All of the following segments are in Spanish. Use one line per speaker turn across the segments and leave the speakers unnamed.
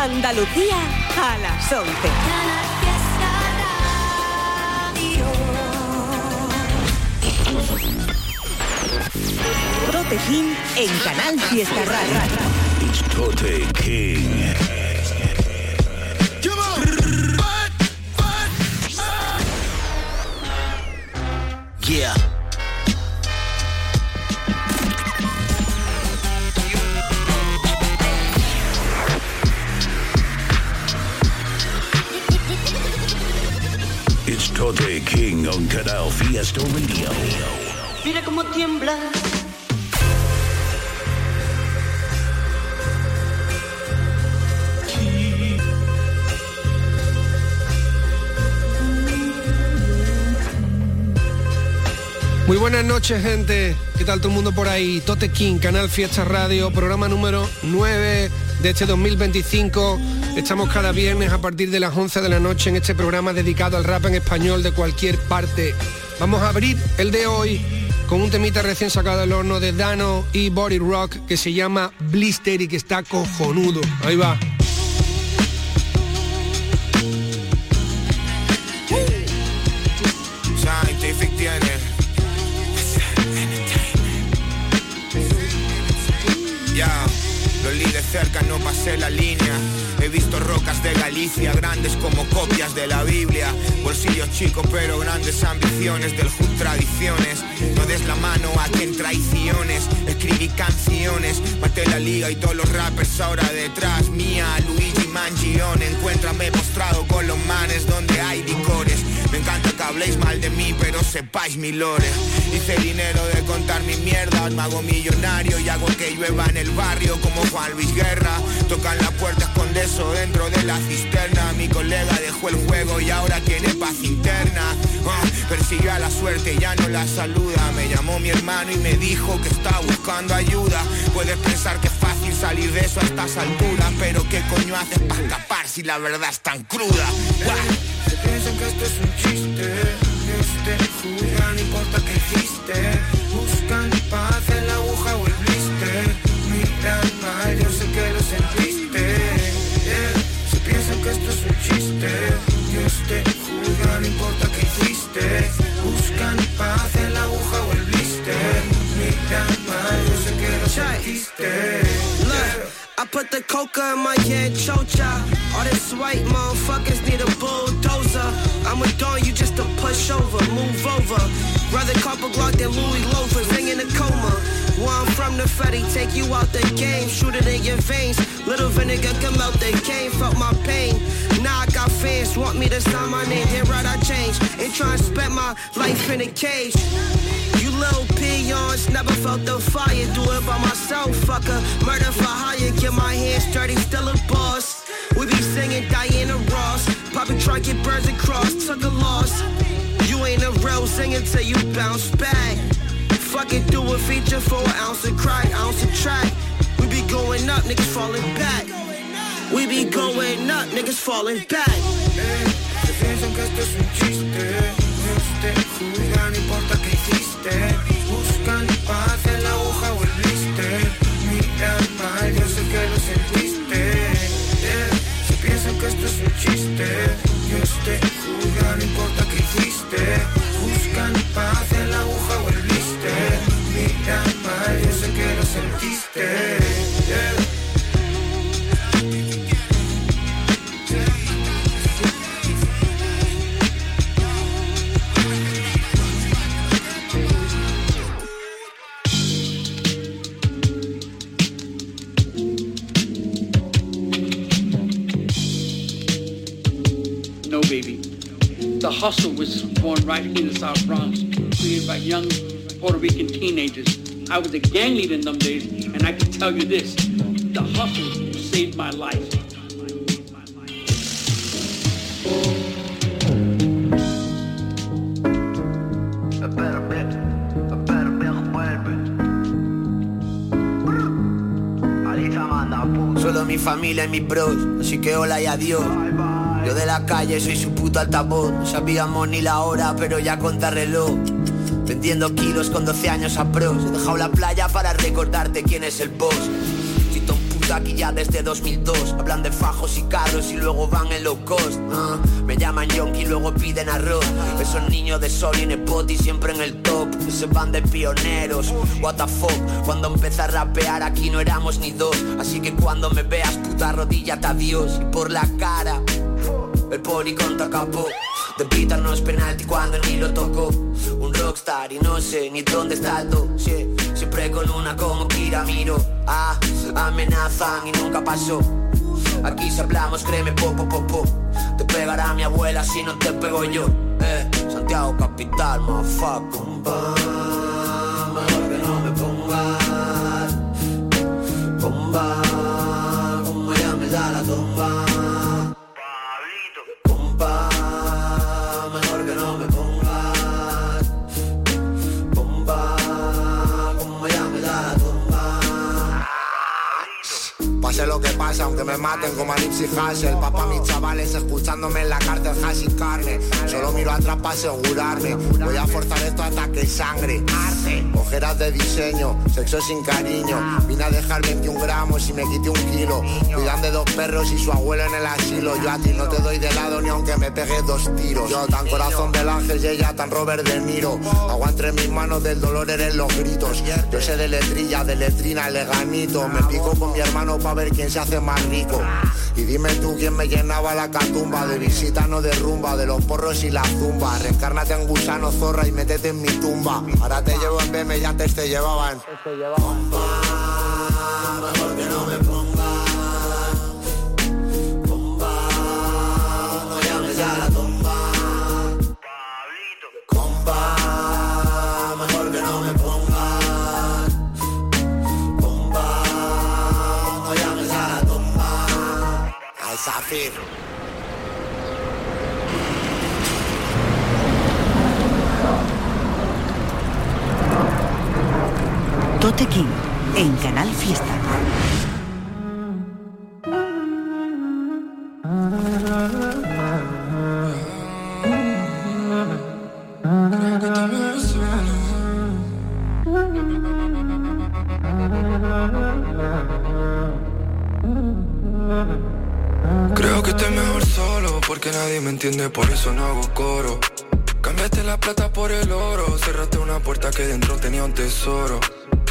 Andalucía a las 11. Tote King en Canal Fiesta Radio.
It's Tote King. Yeah. It's Tote King on Canal Fiesta Radio.
Mira cómo tiembla.
Muy buenas noches, gente. ¿Qué tal todo el mundo por ahí? Tote King, Canal Fiesta Radio, programa número 9 de este 2025. Estamos cada viernes a partir de las 11 de la noche en este programa dedicado al rap en español de cualquier parte. Vamos a abrir el de hoy con un temita recién sacado del horno de Dano y Body Rock que se llama Blister y que está cojonudo. Ahí va.
Scientific tiene. Ya, lo leí de cerca, no pasé la línea. He visto rocas de Galicia, grandes como copias de la Biblia. Bolsillos chicos pero grandes ambiciones, del hood tradiciones. No des la mano a quien traiciones. Escribí canciones, maté la liga y todos los rappers ahora detrás mía. Luigi Mangione, encuéntrame postrado con los manes donde hay licores. Me encanta que habléis mal de mí, pero sepáis mi lore. Hice dinero de contar mi mierda, me hago millonario y hago que llueva en el barrio como Juan Luis Guerra. Tocan la puerta, esconde eso dentro de la cisterna. Mi colega dejó el juego y ahora tiene paz interna. Persiguió a la suerte y ya no la saluda. Me llamó mi hermano y me dijo que está buscando ayuda. Puedes pensar que es fácil salir de eso a estas alturas, pero ¿qué coño haces para escapar si la verdad es tan cruda?
Se piensan que esto es un chiste, Dios te juzga, no importa qué hiciste. Buscan paz en la aguja o el blister. Miran mal, yo sé que lo sentiste. Se piensan que esto es un chiste, Dios te juzga, no importa qué hiciste. Buscan paz en la aguja o el blister. Miran mal, yo sé que lo sentiste.
I put the coca in my head, chocha. All this white motherfuckers need a bulldozer. I'm a don, you just a pushover, move over. Rather cop a Glock than Louis loafers, hang in a coma. Where I'm from, the fatty, take you out the game, shoot it in your veins. Little vinegar come out the game, felt my pain. Now I got fans, want me to sign my name, then right I change. Ain't trying to spend my life in a cage. You little peons, never felt the fire. Do it by myself, fucker. Murder for hire, get my hands dirty, still a boss. We be singing Diana Ross. Poppin' trunk, get birds across, took a loss. You ain't a real singer till you bounce back. Fucking do a feature for an ounce of crack, ounce of track. We be going up, niggas falling back. We be going up, niggas falling back.
Se piensan que esto es un chiste, Dios te juzga, no importa qué hiciste. Buscan paz en la aguja o el blister. Miran mal, yo sé que lo sentiste. Se piensan que esto es un chiste, Dios te juzga, no importa qué hiciste. Buscan paz en la aguja o el blister. Miran mal, yo sé que lo sentiste.
No, baby. The hustle was born right here in the South Bronx, created by young Puerto Rican teenagers. I was a gang leader in them days, and I can tell you this, the hustle saved my life.
Solo mi familia y mis bros, así que hola y adiós. Yo de la calle soy su puto altavoz. No sabíamos ni la hora, pero ya contra reloj. Vendiendo kilos con 12 años a pros. He dejado la playa para recordarte quién es el boss. Si Tom vivido aquí ya desde 2002. Hablan de fajos y carros y luego van en low cost. Me llaman yonki y luego piden arroz. Esos niños de sol y nepoti siempre en el top. Se van de pioneros, what the fuck. Cuando empecé a rapear aquí no éramos ni dos. Así que cuando me veas puta arrodíllate a Dios. Y por la cara el poli contra capó. De pita no es penalti cuando ni lo tocó. Un rockstar y no sé ni dónde está el do. Sí, siempre con una como Kira miro. Amenazan y nunca pasó. Aquí si hablamos créeme po. Te pegará mi abuela si no te pego yo. Santiago capital, motherfucker. Mejor que no me pongas bomba, como ella me da la tumba. Compa, mejor que no me pongas bomba, como ella me da la tumba.
Pase lo que pase, aunque me maten como a Nipsey Hussle. Papá, mis chavales escuchándome en la cárcel, hash y carne. Solo miro atrás para asegurarme. Voy a forzar esto hasta que sangre. Ojeras de diseño, sexo sin cariño. Vine a dejar 21 gramos y me quité 1 kilo. Cuidan de 2 perros y su abuelo en el asilo. Yo a ti no te doy de lado ni aunque me pegues 2 tiros. Yo tan corazón del ángel y ella tan Robert De Niro. Agua entre mis manos, del dolor eres los gritos. Yo sé de letrilla, de letrina, leganito. Me pico con mi hermano pa' ver quién se hace más rico. Y dime tú quién me llenaba la catumba. De visita no de rumba, de los porros y la zumba. Reencárnate en gusano, zorra, y métete en mi tumba. Ahora te llevo en BM y antes te llevaban.
Bomba, mejor que no me pongas bomba, no llames a la tumba. Compa, mejor que no me pongas bomba, no llames a la tumba.
Al Zafir.
Tote King en Canal Fiesta.
Creo que estoy mejor solo porque nadie me entiende, por eso no hago coro. Cambiaste la plata por el oro, cerraste una puerta que dentro tenía un tesoro.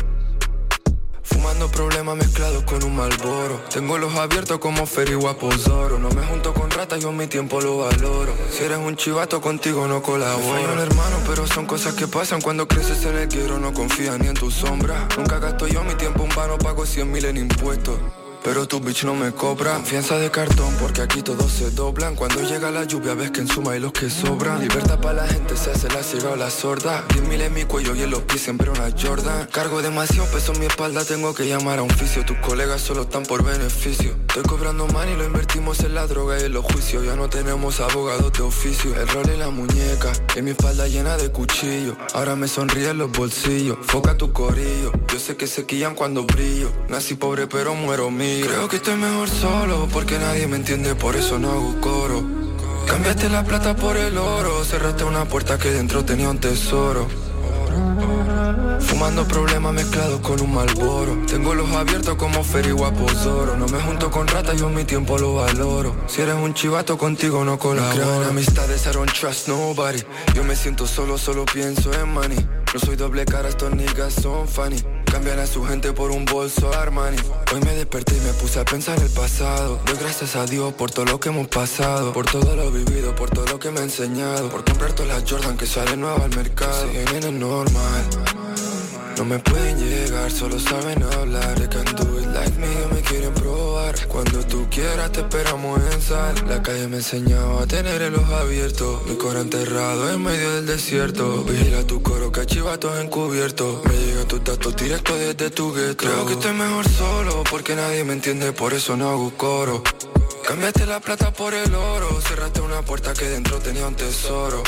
Fumando problemas mezclados con un Marlboro. Tengo los abiertos como Ferry Guapo Zoro. No me junto con ratas, yo mi tiempo lo valoro. Si eres un chivato contigo no colaboro. Me hermano, pero son cosas que pasan cuando creces en el quiero. No confías ni en tu sombra. Nunca gasto yo mi tiempo en vano, pago 100.000 en impuestos. Pero tu bitch no me cobra. Confianza de cartón porque aquí todos se doblan. Cuando llega la lluvia ves que en suma hay los que sobran. Libertad para la gente, se hace la ciega o la sorda. 10.000 en mi cuello y en los pies siempre una Jordan. Cargo demasiado peso en mi espalda, tengo que llamar a un fisio. Tus colegas solo están por beneficio. Estoy cobrando mal y lo invertimos en la droga y en los juicios. Ya no tenemos abogados de oficio. El rol en la muñeca, en mi espalda llena de cuchillos. Ahora me sonríen los bolsillos. Foca tu corillo, yo sé que se quillan cuando brillo. Nací pobre pero muero mío. Creo que estoy mejor solo porque nadie me entiende, por eso no hago coro. Cambiaste la plata por el oro, cerraste una puerta que dentro tenía un tesoro. Fumando problemas mezclados con un Marlboro. Tengo los abiertos como Ferry Guapo Zoro. No me junto con ratas, yo mi tiempo lo valoro. Si eres un chivato contigo no colaboro. Creo en amistades, I don't trust nobody. Yo me siento solo, solo pienso en money. No soy doble cara, estos niggas son funny. Cambian a su gente por un bolso Armani. Hoy me desperté y me puse a pensar en el pasado. Doy gracias a Dios por todo lo que hemos pasado, por todo lo vivido, por todo lo que me ha enseñado, por comprar todas las Jordan que salen nuevas al mercado. Siguen en el normal, no me pueden llegar, solo saben hablar. They can do it like me, me quieren probar. Cuando tú quieras te esperamos en sal. La calle me enseñaba a tener el ojo abierto. Mi coro enterrado en medio del desierto. Vigila tu coro que hay chivatos encubiertos. Me llegan tus datos directos desde tu gueto. Creo que estoy mejor solo porque nadie me entiende, por eso no hago coro. Cambiaste la plata por el oro, cerraste una puerta que dentro tenía un tesoro.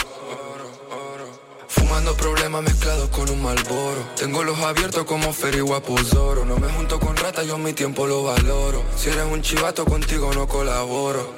Fumando problemas mezclados con un Marlboro. Tengo los abiertos como Ferry Guapo Zoro. No me junto con ratas, yo mi tiempo lo valoro. Si eres un chivato contigo no colaboro.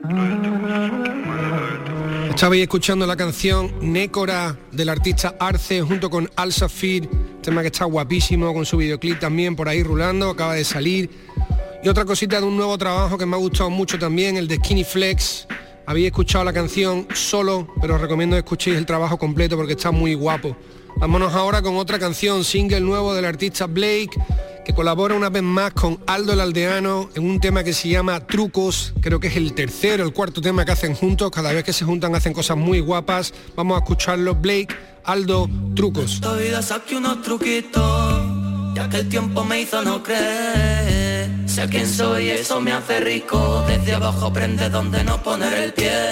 Estabais escuchando la canción Nécora del artista Arce junto con Al Safir, tema que está guapísimo con su videoclip también por ahí rulando, acaba de salir. Y otra cosita de un nuevo trabajo que me ha gustado mucho también, el de Skinny Flex. Habéis escuchado la canción solo, pero os recomiendo que escuchéis el trabajo completo porque está muy guapo. Vámonos ahora con otra canción, single nuevo del artista Blake, que colabora una vez más con Aldo el Aldeano en un tema que se llama Trucos. Creo que es el tercero, el cuarto tema que hacen juntos. Cada vez que se juntan hacen cosas muy guapas. Vamos a escucharlo. Blake, Aldo, Trucos.
Esta vida saqué unos truquitos, ya que el tiempo me hizo no creer. Sé quién soy, eso me hace rico. Desde abajo aprende dónde no poner el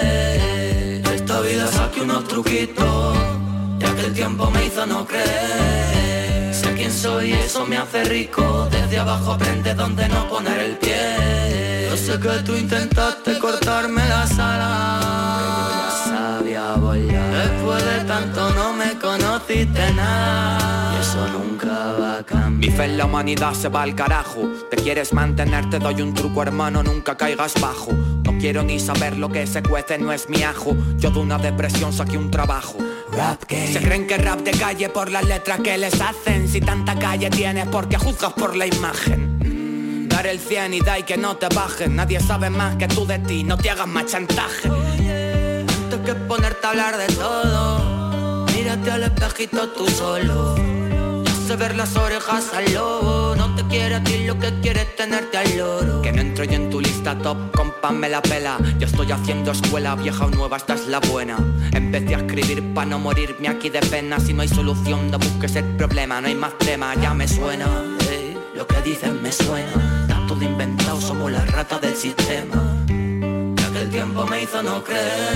pie. Esta vida saqué unos truquitos, ya que el tiempo me hizo no creer. Sé quién soy, eso me hace rico. Desde abajo aprende dónde no poner el pie. Yo sé que tú intentaste cortarme las alas, pero ya sabía volar. Después de tanto no me conociste nada, y eso nunca va a cambiar.
Mi fe en la humanidad se va al carajo. Te quieres mantener, te doy un truco, hermano, nunca caigas bajo. No quiero ni saber lo que se cuece, no es mi ajo. Yo de una depresión saqué un trabajo. Rap game. Se creen que rap de calle por las letras que les hacen. Si tanta calle tienes, porque juzgas por la imagen. Dar el 100 y da y que no te bajen. Nadie sabe más que tú de ti, no te hagas más chantaje. Antes que ponerte a hablar de todo, mírate al espejito tú solo. Ya sé ver las orejas al lobo. No te quiere a ti, lo que quiere es tenerte al loro. Que no entro yo en tu lista top, compa me la pela. Yo estoy haciendo escuela, vieja o nueva, esta es la buena. Empecé a escribir pa' no morirme aquí de pena. Si no hay solución, no busques el problema. No hay más tema, ya me suena. Lo que dicen me suena. Está todo inventado, somos las ratas del sistema. Ya que el tiempo me hizo no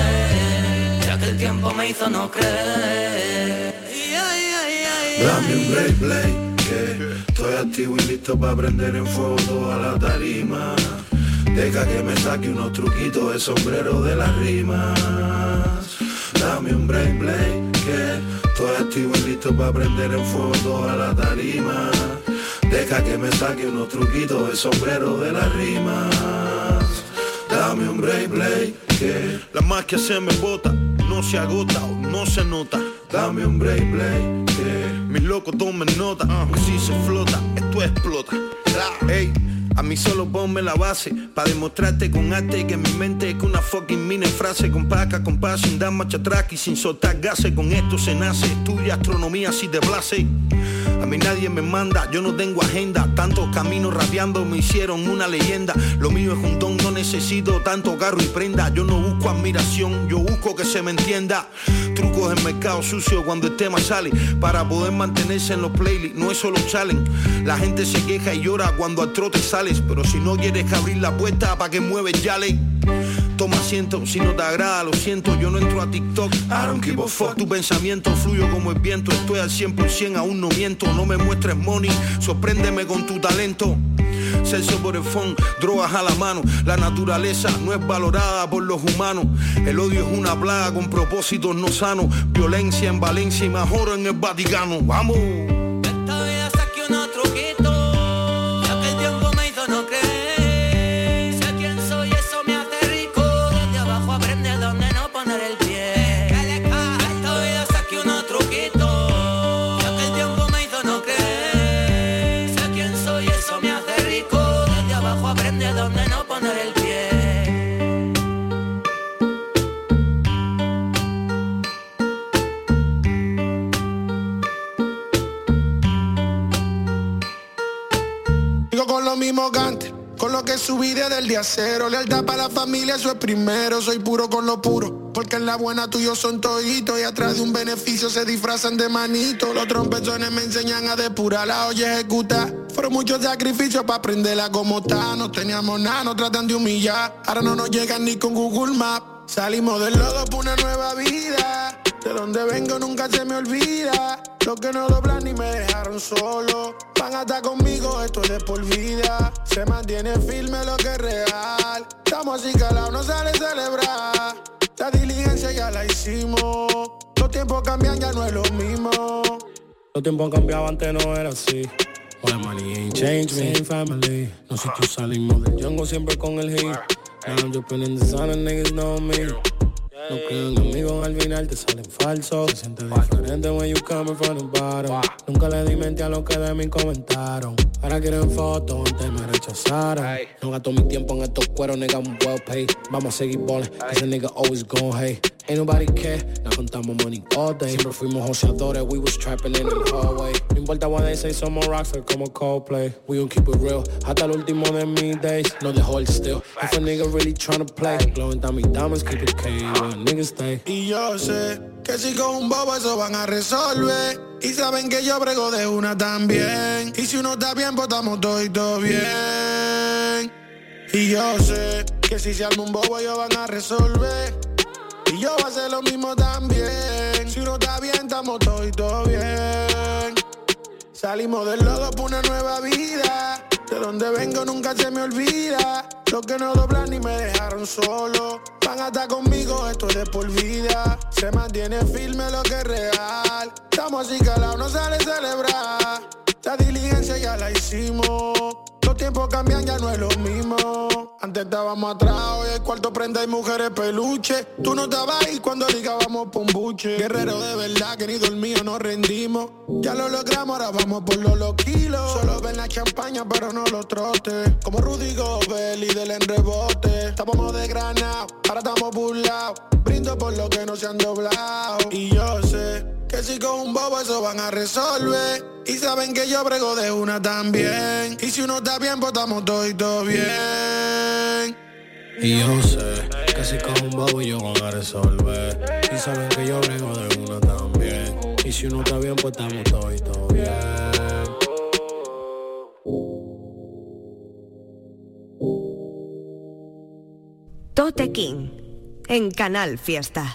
creer. Ya que el tiempo me hizo no creer.
Dame un break, que estoy activo y listo para prender en fuego toda la tarima. Deja que me saque unos truquitos de sombrero de las rimas. Dame un break, que estoy activo y listo para prender en fuego toda la tarima. Deja que me saque unos truquitos de sombrero de las rimas. Dame un break, que la magia se me bota, no se agota o no se nota. Dame un break, que mis locos tomen nota, que si se flota, esto explota. Ey, a mí solo ponme la base, pa' demostrarte con arte que en mi mente es que una fucking mini frase. Con paca, con paz, sin dar marcha atrás y sin soltar gases. Con esto se nace, estudia astronomía si te place. A mí nadie me manda, yo no tengo agenda. Tantos caminos rapeando me hicieron una leyenda. Lo mío es un don, no necesito tanto carro y prenda. Yo no busco admiración, yo busco que se me entienda. Trucos en mercado sucio cuando el tema sale, para poder mantenerse en los playlists, no es solo challenge. La gente se queja y llora cuando al trote sales, pero si no quieres abrir la puerta, ¿pa' qué mueves ya ley? Toma asiento, si no te agrada lo siento, yo no entro a TikTok, I don't give a fuck. Tu pensamiento fluyo como el viento, estoy al 100%, aún no miento. No me muestres money, sorpréndeme con tu talento. Sexo por el phone, drogas a la mano. La naturaleza no es valorada por los humanos. El odio es una plaga con propósitos no sanos. Violencia en Valencia y más oro en el Vaticano. ¡Vamos!
Esta vida saqué unos truquitos, ya que el tiempo me hizo no creer. Sé quién soy, eso me hace rico. Desde abajo aprende dónde no poner el pie. Esta vida saqué unos truquitos, ya que el tiempo me hizo no creer. Sé quién soy, eso me hace rico. Desde abajo aprende dónde no poner el pie.
Con lo mismo que antes, con lo que subí desde el día cero. Lealtad para la familia, eso es primero. Soy puro con lo puro, porque en la buena tuyos son toditos. Y atrás de un beneficio se disfrazan de manito. Los trompezones me enseñan a depurar la olla ejecutar. Fueron muchos sacrificios para aprenderla como está. No teníamos nada, nos tratan de humillar. Ahora no nos llegan ni con Google Maps. Salimos del lodo por una nueva vida. De donde vengo nunca se me olvida. Los que no doblan ni me dejaron solo van a estar conmigo, esto es de por vida. Se mantiene firme lo que es real. Estamos así calados, no sale celebrar. La diligencia ya la hicimos. Los tiempos cambian, ya no es lo mismo.
Los tiempos han cambiado, antes no era así. All the money ain't changed me. Same family. Nosotros salimos del Django siempre con el hit. Now I'm dripping in the sun and niggas know me. No creo en amigos, al final te salen falsos. Se siente diferente when you coming from the bottom. Nunca le di mente a lo que de mí comentaron. Ahora quieren fotos, antes me rechazaron. No gasto mi tiempo en estos cueros, nigga, I'm well paid. Vamos a seguir ballin', ese nigga always gon' hate. Ain't nobody care, nos contamos money all day. Siempre fuimos joseadores, we was trapping in the hallway. No importa what they say, somos rockstar como Coldplay. We gon' keep it real, hasta el último de mis days. No dejo el still, if a nigga really tryna play. Glowing down mis diamonds, keep it K, where niggas stay.
Y yo sé que si con un bobo eso van a resolver. Y saben que yo brego de una también. Y si uno está bien, pues estamos todos bien. Y yo sé que si se arma un bobo ellos van a resolver. Y yo voy a hacer lo mismo también. Si uno está bien, estamos todos bien. Salimos del lodo por una nueva vida. De donde vengo nunca se me olvida. Los que no doblan ni me dejaron solo van a estar conmigo, esto es de por vida. Se mantiene firme lo que es real. Estamos así calados, no sale celebrar. La diligencia ya la hicimos. Los tiempos cambian, ya no es lo mismo. Antes estábamos atrás, hoy el cuarto prenda y mujeres peluche. Tú no estabas ahí cuando ligábamos por un buche. Guerrero de verdad, que ni dormido nos rendimos. Ya lo logramos, ahora vamos por los kilos. Solo ven la champaña, pero no los trotes. Como Rudy Gobert, líder en rebote. Estábamos desgranados, ahora estamos burlados. Brindo por lo que no se han doblado. Y yo sé que si con un bobo eso van a resolver. Y saben que yo brego de una también. Y si uno está bien, pues estamos todos bien.
Y yo sé que si con un bobo ellos van a resolver. Y saben que yo brego de una también. Y si uno está bien, pues estamos todos bien.
Tote King en Canal Fiesta.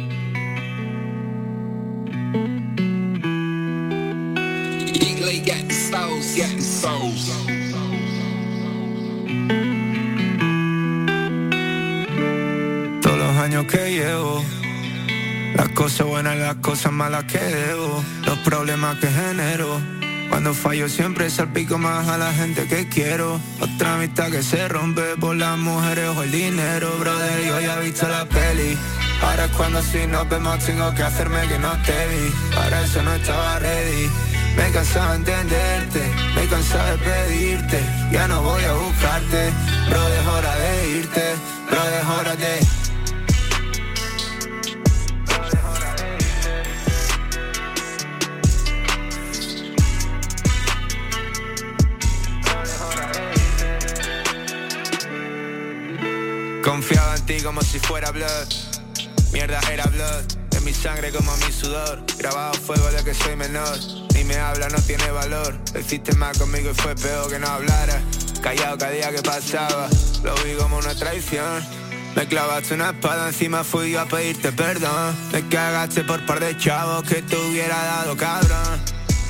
Todos los años que llevo, las cosas buenas y las cosas malas que debo, los problemas que genero. Cuando fallo siempre salpico más a la gente que quiero. Otra amistad que se rompe por las mujeres o el dinero. Brother, yo ya he visto la peli. Ahora es cuando si nos vemos tengo que hacerme que no te vi. Para eso no estaba ready. Me cansaba de entenderte, me cansaba de pedirte. Ya no voy a buscarte. Bro, es hora de irte. Bro, es hora de... Confiaba en ti como si fuera blood. Mierda era blood. En mi sangre como mi sudor. Grabado fuego de que soy menor. Ni me habla, no tiene valor. Lo hiciste mal conmigo y fue peor que no hablara. Callado cada día que pasaba. Lo vi como una traición. Me clavaste una espada, encima fui yo a pedirte perdón. Me cagaste por par de chavos que te hubiera dado, cabrón.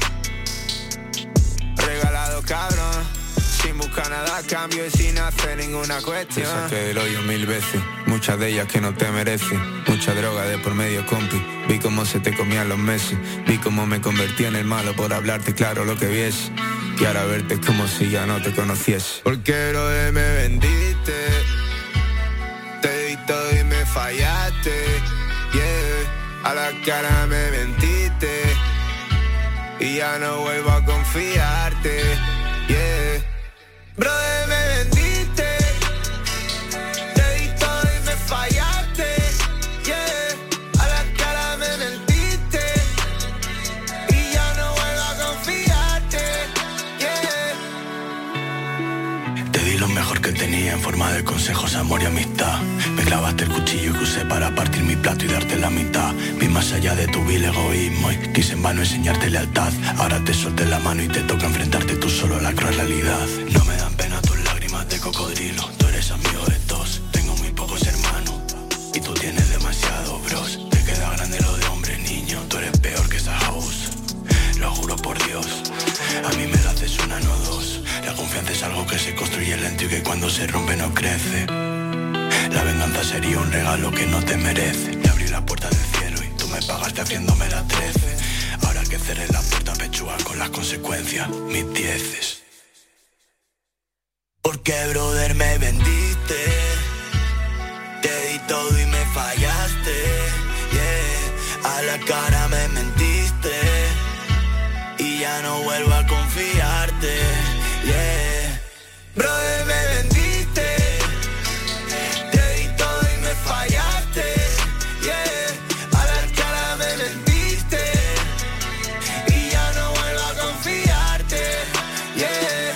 Regalado, cabrón. Sin buscar nada a cambio y sin hacer ninguna cuestión. Te saqué del hoyo 1000 veces, muchas de ellas que no te merecen. Mucha droga de por medio, compi. Vi cómo se te comían los meses. Vi cómo me convertí en el malo por hablarte claro lo que viese. Y ahora verte es como si ya no te conociese. Porque brother me vendiste, te di todo y me fallaste. Yeah, a la cara me mentiste. Y ya no vuelvo a confiarte. Yeah. Brother, me vendiste, te di todo y me fallaste, yeah. A la cara me mentiste y ya no vuelvo a confiarte, yeah.
Te di lo mejor que tenía en forma de consejos, amor y amistad. Me clavaste el cuchillo que usé para partir mi plato y darte la mitad. Vi más allá de tu vil egoísmo y quise en vano enseñarte lealtad. Ahora te solté la mano y te toca enfrentarte tú solo a la cruel realidad. No me dan pena tus lágrimas de cocodrilo. Tú eres amigo de todos, tengo muy pocos hermanos y tú tienes demasiados bros. Te queda grande lo de hombre niño. Tú eres peor que esa house, lo juro por Dios. A mí me lo haces una, no dos. La confianza es algo que se construye lento y que cuando se rompe no crece. La venganza sería un regalo que no te merece. Te abrí la puerta del cielo y tú me pagaste haciéndome la 13. Ahora que cerré la puerta pechuga con las consecuencias, mis dieces. Porque brother me vendiste,
todo y me fallaste, yeah. A la cara me mentiste y ya no vuelvo a confiarte, yeah. Brother, me vendiste, te di todo y me fallaste, yeah. A la cara me mentiste y ya no vuelvo a confiarte, yeah.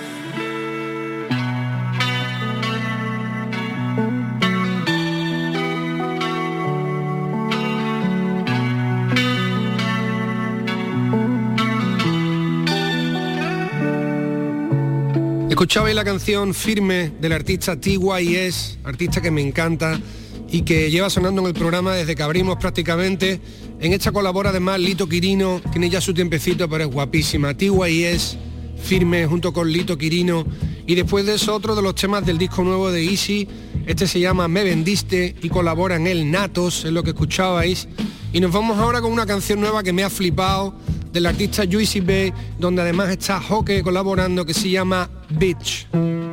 Escuchabais la canción Firme del artista TYS, artista que me encanta y que lleva sonando en el programa desde que abrimos prácticamente. En esta colabora además Lito Quirino, tiene ya su tiempecito pero es guapísima. TYS, Firme junto con Lito Quirino. Y después de eso otro de los temas del disco nuevo de Easy, este se llama Me Vendiste y colabora en él Natos, es lo que escuchabais. Y nos vamos ahora con una canción nueva que me ha flipado, del artista Juicy Bay, donde además está Hoke colaborando, que se llama Bitch.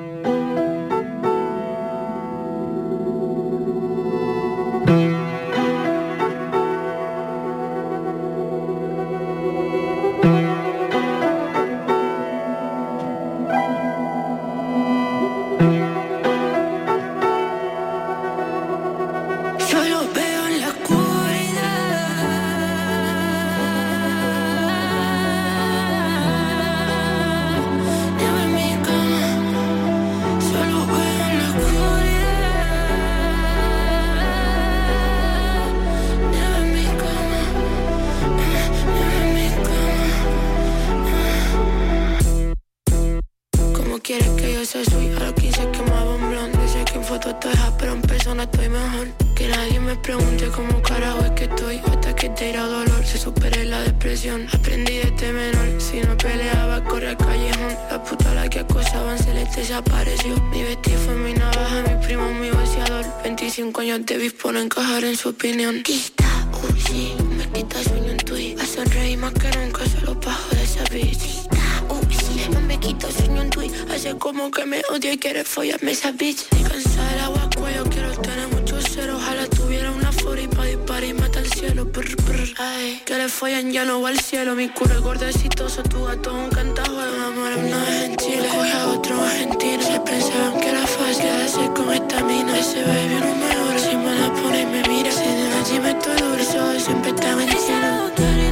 Te vi por encajar en su opinión. Quita, sí, me quita sueño en tweet. A sonreír más que nunca, solo bajo de esa bitch. Quita, sí, me quita sueño en tweet. Hace como que me odia y quiere follarme esa bitch. Estoy cansada del agua cuello, quiero tener muchos ceros. Ojalá tuviera una fori pa' disparar y mata al cielo. Brr, brr. Ay, que le follan ya no va al cielo. Mi culo es gordecitoso, tu gato es un cantajuego. Un amor una vez en Chile, coge a otro argentino. Se pensaban que era fácil quedarse con esta mina. Ese baby no me ora, si me la pone y me mira. Si de noche me estoy duro, eso siempre está en el cielo.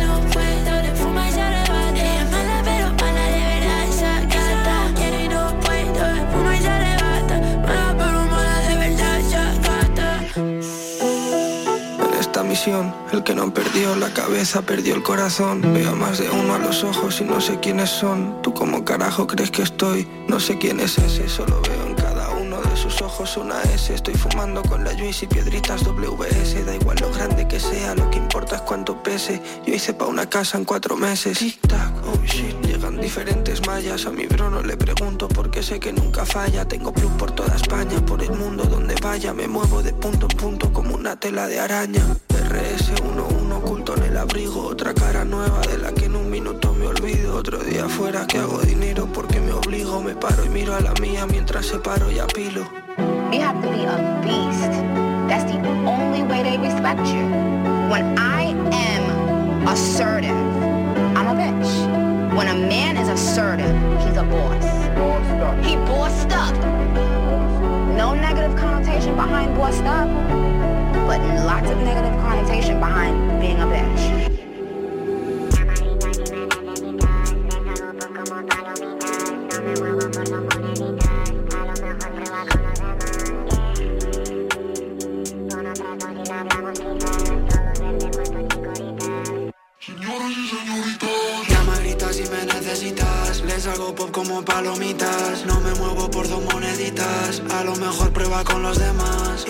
Misión. El que no perdió la cabeza perdió el corazón. Veo a más de uno a los ojos y no sé quiénes son. ¿Tú cómo carajo crees que estoy? No sé quién es ese, solo veo en cada uno de sus ojos una S. Estoy fumando con la Juice y piedritas WS. Da igual lo grande que sea, lo que importa es cuánto pese. Yo hice pa' una casa en 4 meses. Tic tac, oh shit, llegan diferentes mallas. A mi bro no le pregunto porque sé que nunca falla. Tengo plus por toda España, por el mundo donde vaya. Me muevo de punto en punto como una tela de araña. RS11 oculto en el abrigo. Otra cara nueva de la que en un minuto me olvido. Otro día afuera que hago dinero porque me obligo. Me paro y miro a la mía mientras separo y apilo.
You have to be a beast. That's the only way they respect you. When I am assertive, I'm a bitch. When a man is assertive, he's a boss. He bossed up. No negative connotation behind bossed up, but lots of negative connotation behind being a bitch.
Llama, grita si me necesitas. Les hago pop como palomitas. No me muevo por 2 moneditas. A lo mejor prueba con los demás.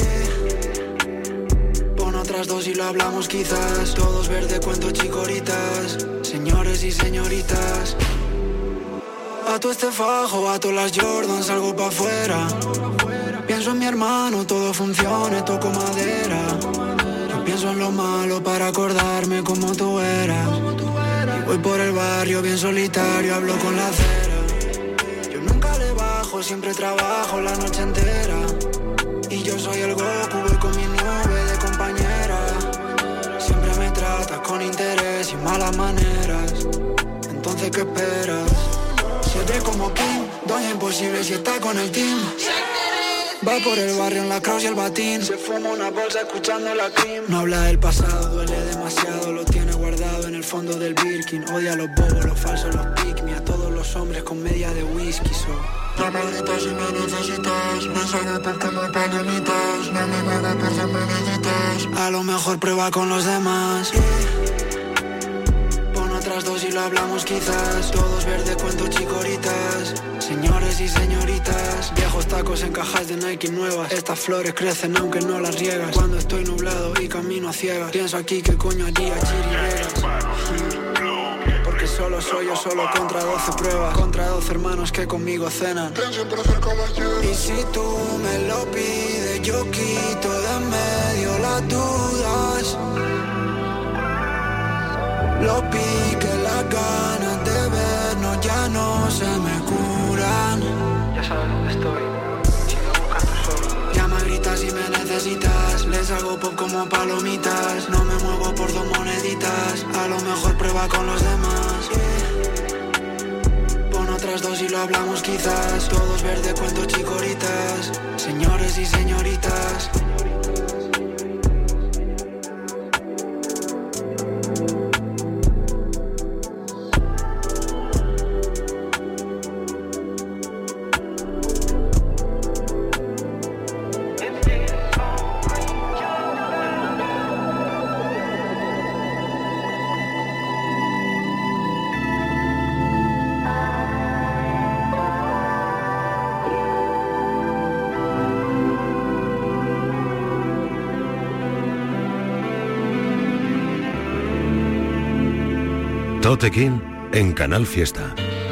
Pon otras 2 y lo hablamos quizás. Todos verde cuento chicoritas. Señores y señoritas. Ato este fajo, ato las Jordan, salgo pa' afuera. Pienso en mi hermano, todo funcione, toco madera. Yo pienso en lo malo para acordarme como tú eras. Y voy por el barrio bien solitario, hablo con la acera. Yo nunca le bajo, siempre trabajo la noche entera. Y yo soy el Goku, voy con mi
malas maneras. Entonces, ¿qué esperas? Siempre como King, doña imposible si está con el team. Va por el barrio en la cross y el batín. Se fuma una bolsa escuchando la cream. No habla del pasado, duele demasiado. Lo tiene guardado en el fondo del Birkin. Odia a los bobos, los falsos, los pick me. A todos los hombres con media de whisky.
No me gritas si me necesitas. Mensaje porque no hay palomitas. No me muevas por si me necesitas.
A lo mejor prueba con los demás. Pon otras dos y lo hablamos quizás. Todos verde cuento chicoritas. Señores y señoritas, viejos tacos en cajas de Nike nuevas. Estas flores crecen aunque no las riegas. Cuando estoy nublado y camino a ciegas, pienso aquí que coño haría chirireras. Porque solo soy yo, solo contra 12 pruebas. Contra 12 hermanos que conmigo cenan. Y si tú me lo pides, yo quito de en medio las dudas. Los piques, las ganas de vernos ya no se me curan. Ya sabes dónde estoy, si no buscas tú solo. Llama, grita si me necesitas. Les hago pop como palomitas. No me muevo por 2 moneditas. A lo mejor prueba con los demás. Pon otras 2 y lo hablamos quizás. Todos verde cuento chicoritas. Señores y señoritas.
Tote King en Canal Fiesta.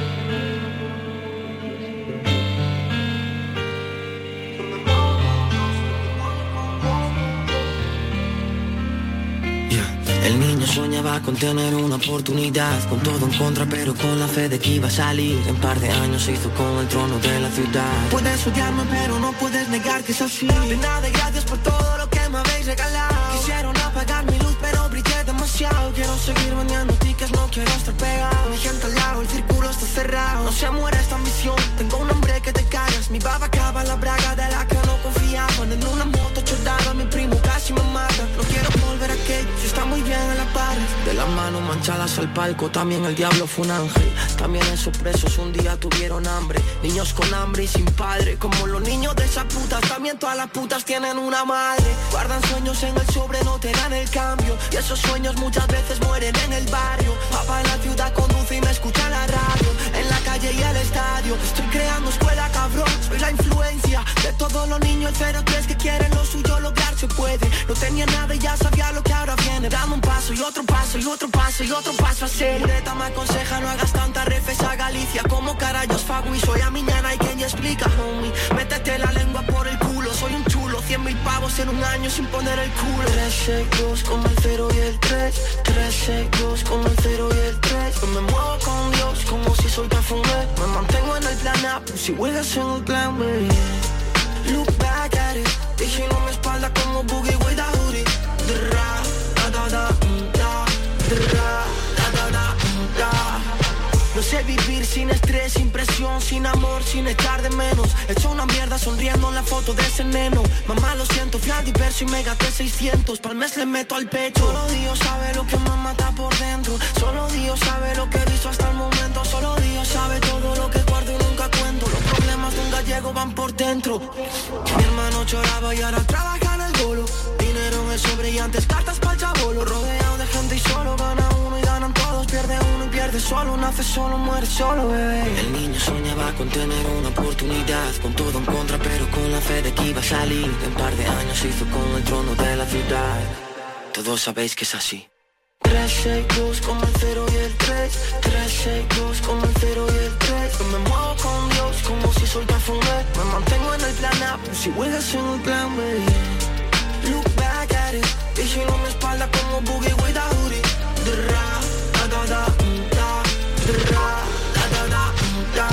El niño soñaba con tener una oportunidad, con todo en contra pero con la fe de que iba a salir. En par de años se hizo con el trono de la ciudad. Puedes odiarme pero no puedes negar que es así. De nada y gracias por todo lo que me habéis regalado. Quisieron apagar mi luz pero brillé demasiado. Quiero seguir vendiendo tickets, no quiero estar pegado. Mi gente al lado, el círculo está cerrado. No se muere esta ambición, tengo un hombre que te cagas. Mi baba acaba la braga de la que no confiaban. En una moto chordada mi primo casi me mata. No quiero volver a aquello, si está muy bien en la pared. De las manos manchadas al palco, también el diablo fue un ángel. También esos presos un día tuvieron hambre. Niños con hambre y sin padre, como los niños de esas putas. También todas las putas tienen una madre. Guardan sueños en el sobre, no te dan el cambio. Y esos sueños muchas veces mueren en el barrio. Papá en la ciudad conduce y me escucha la radio. En la calle y el estadio, estoy creando escuela, cabrón. Soy la influencia de todos los niños. El 03 que quieren lo suyo, lograr se puede. No tenía nada y ya sabía lo que ahora viene. Dame un paso y otro paso y otro paso y otro paso a ser. Pureta me aconseja no hagas tanta refes a Galicia. Como carayos fago y soy a miñana y quien ya explica, homie. Métete la lengua por el culo, soy un chulo. 100.000 pavos en un año sin poner el culo. 3, 6, 2 como el 0 y el 3. 3, 6, 2 como el 0 y el 3. Yo me muevo con Dios como si soy Cafumé. Me mantengo en el plan A, pues si juegas en el plan B. Look back at it, vigilo mi espalda como Boogie with a hoodie. Da da da da. No sé vivir sin estrés, sin presión, sin amor, sin echar de menos. He hecho una mierda sonriendo en la foto de ese neno. Mamá, lo siento, fui al diverso y me gasté 600. Pa'l mes le meto al pecho. Solo Dios sabe lo que me mata por dentro. Solo Dios sabe lo que he visto hasta el momento. Solo Dios sabe todo lo que guardo y nunca cuento. Los problemas de un gallego van por dentro. Mi hermano lloraba y ahora trabaja en el bolo. Dinero en el sobre y antes cartas pa'l chabolo. Rodeado de gente y solo gana uno y ganan todos. Pierde uno y pierde solo, nace solo, muere solo, bebé. El niño soñaba con tener una oportunidad, con todo en contra pero con la fe de que iba a salir. En par de años se hizo con el trono de la ciudad. Todos sabéis que es así. 3, 6, 2 como el 0 y el 3. 3, 6, 2 como el 0 y el 3. Yo me muevo con Dios como si soy Cafumé. Me mantengo en el plan A, pues si juegas en el plan B. Look back at it, vigilo mi espalda como Boogie with a hoodie. Da da da da.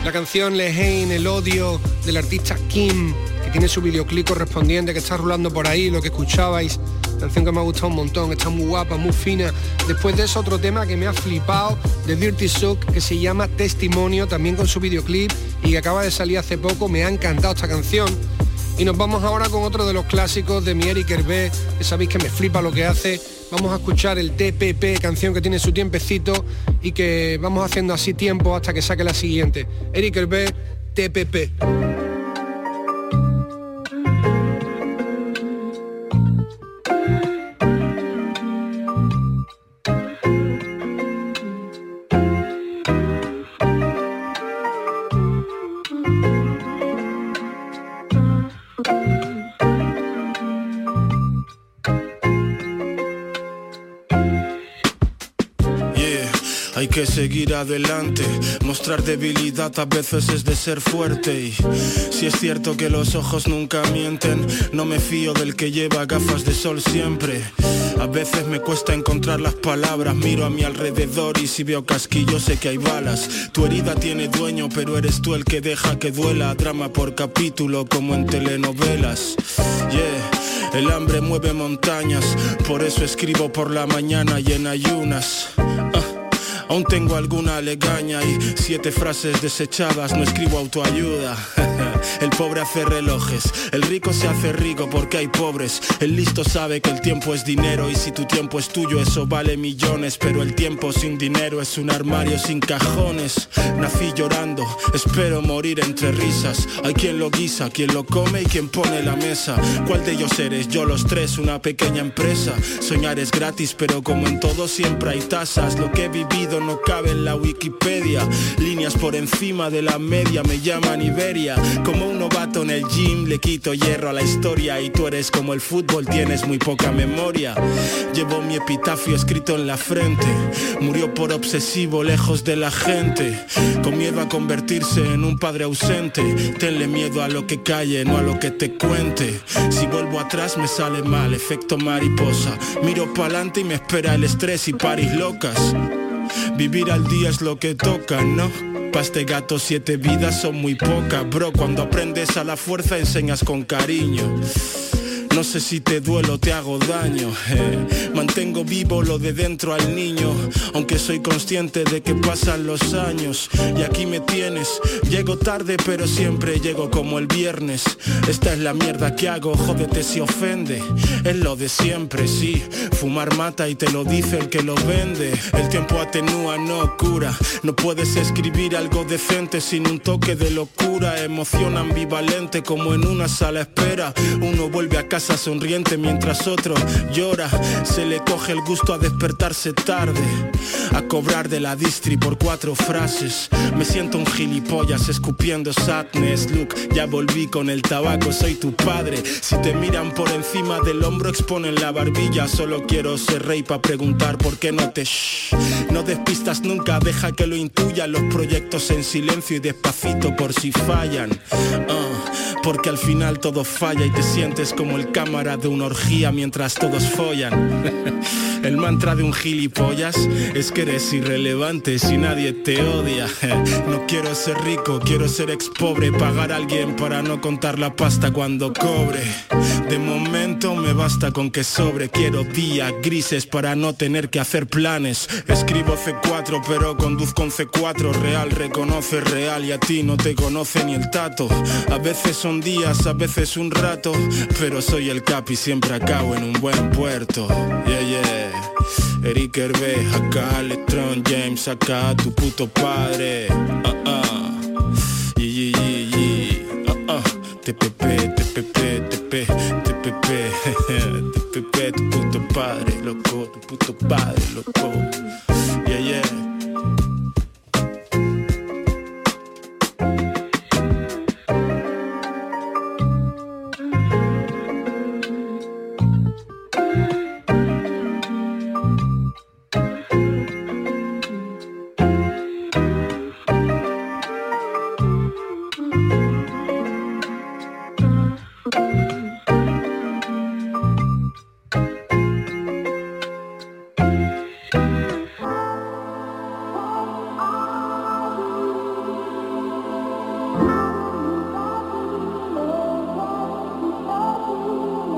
La canción Lehain, el odio del artista Kim, que tiene su videoclip correspondiente que está rulando por ahí, lo que escuchabais. Canción que me ha gustado un montón, está muy guapa, muy fina. Después de eso, otro tema que me ha flipado, de Dirty Sook, que se llama Testimonio, también con su videoclip y que acaba de salir hace poco. Me ha encantado esta canción. Y nos vamos ahora con otro de los clásicos de mi Eric Hervé, que sabéis que me flipa lo que hace. Vamos a escuchar el TPP, canción que tiene su tiempecito y que vamos haciendo así tiempo hasta que saque la siguiente. Eric Hervé, TPP.
Hay que seguir adelante, mostrar debilidad a veces es de ser fuerte. Y si es cierto que los ojos nunca mienten, no me fío del que lleva gafas de sol siempre. A veces me cuesta encontrar las palabras, miro a mi alrededor y si veo casquillos sé que hay balas. Tu herida tiene dueño, pero eres tú el que deja que duela. Drama por capítulo como en telenovelas. Yeah, el hambre mueve montañas, por eso escribo por la mañana y en ayunas. Aún tengo alguna legaña y 7 frases desechadas, no escribo autoayuda. El pobre hace relojes, el rico se hace rico porque hay pobres. El listo sabe que el tiempo es dinero y si tu tiempo es tuyo eso vale millones. Pero el tiempo sin dinero es un armario sin cajones. Nací llorando, espero morir entre risas. Hay quien lo guisa, quien lo come y quien pone la mesa. ¿Cuál de ellos eres? Yo los tres, una pequeña empresa. Soñar es gratis pero como en todo siempre hay tasas. Lo que he vivido no cabe en la Wikipedia. Líneas por encima de la media me llaman Iberia. Como un novato en el gym le quito hierro a la historia. Y tú eres como el fútbol, tienes muy poca memoria. Llevo mi epitafio escrito en la frente. Murió por obsesivo lejos de la gente, con miedo a convertirse en un padre ausente. Tenle miedo a lo que calle, no a lo que te cuente. Si vuelvo atrás me sale mal, efecto mariposa. Miro pa'lante y me espera el estrés y paris locas. Vivir al día es lo que toca, ¿no? Pa' este gato 7 vidas son muy pocas, bro. Cuando aprendes a la fuerza enseñas con cariño. No sé si te duelo o te hago daño, Mantengo vivo lo de dentro al niño, aunque soy consciente de que pasan los años. Y aquí me tienes, llego tarde pero siempre llego como el viernes. Esta es la mierda que hago, jódete si ofende. Es lo de siempre, sí. Fumar mata y te lo dice el que lo vende. El tiempo atenúa, no cura. No puedes escribir algo decente sin un toque de locura. Emoción ambivalente como en una sala espera. Uno vuelve a casa sonriente mientras otro llora. Se le coge el gusto a despertarse tarde, a cobrar de la distri por 4 frases. Me siento un gilipollas escupiendo sadness. Look, ya volví con el tabaco, soy tu padre. Si te miran por encima del hombro exponen la barbilla. Solo quiero ser rey pa' preguntar por qué no te no despistas nunca, deja que lo intuyan los proyectos en silencio y despacito por si fallan. Porque al final todo falla y te sientes como el cámara de una orgía mientras todos follan. El mantra de un gilipollas es que eres irrelevante si nadie te odia. No quiero ser rico, quiero ser ex pobre. Pagar a alguien para no contar la pasta cuando cobre. De momento me basta con que sobre. Quiero días grises para no tener que hacer planes. Escribo C4 pero conduzco en C4. Real reconoce real y a ti no te conoce ni el tato. A veces son días, a veces un rato, pero soy el capi, siempre acabo en un buen puerto. Yeah, yeah. Eric Hervé, acá Electron James, acá tu puto padre. TPP, TPP, TP, TPP, TPP, tu puto padre, loco, tu puto padre, loco. Yeah, yeah.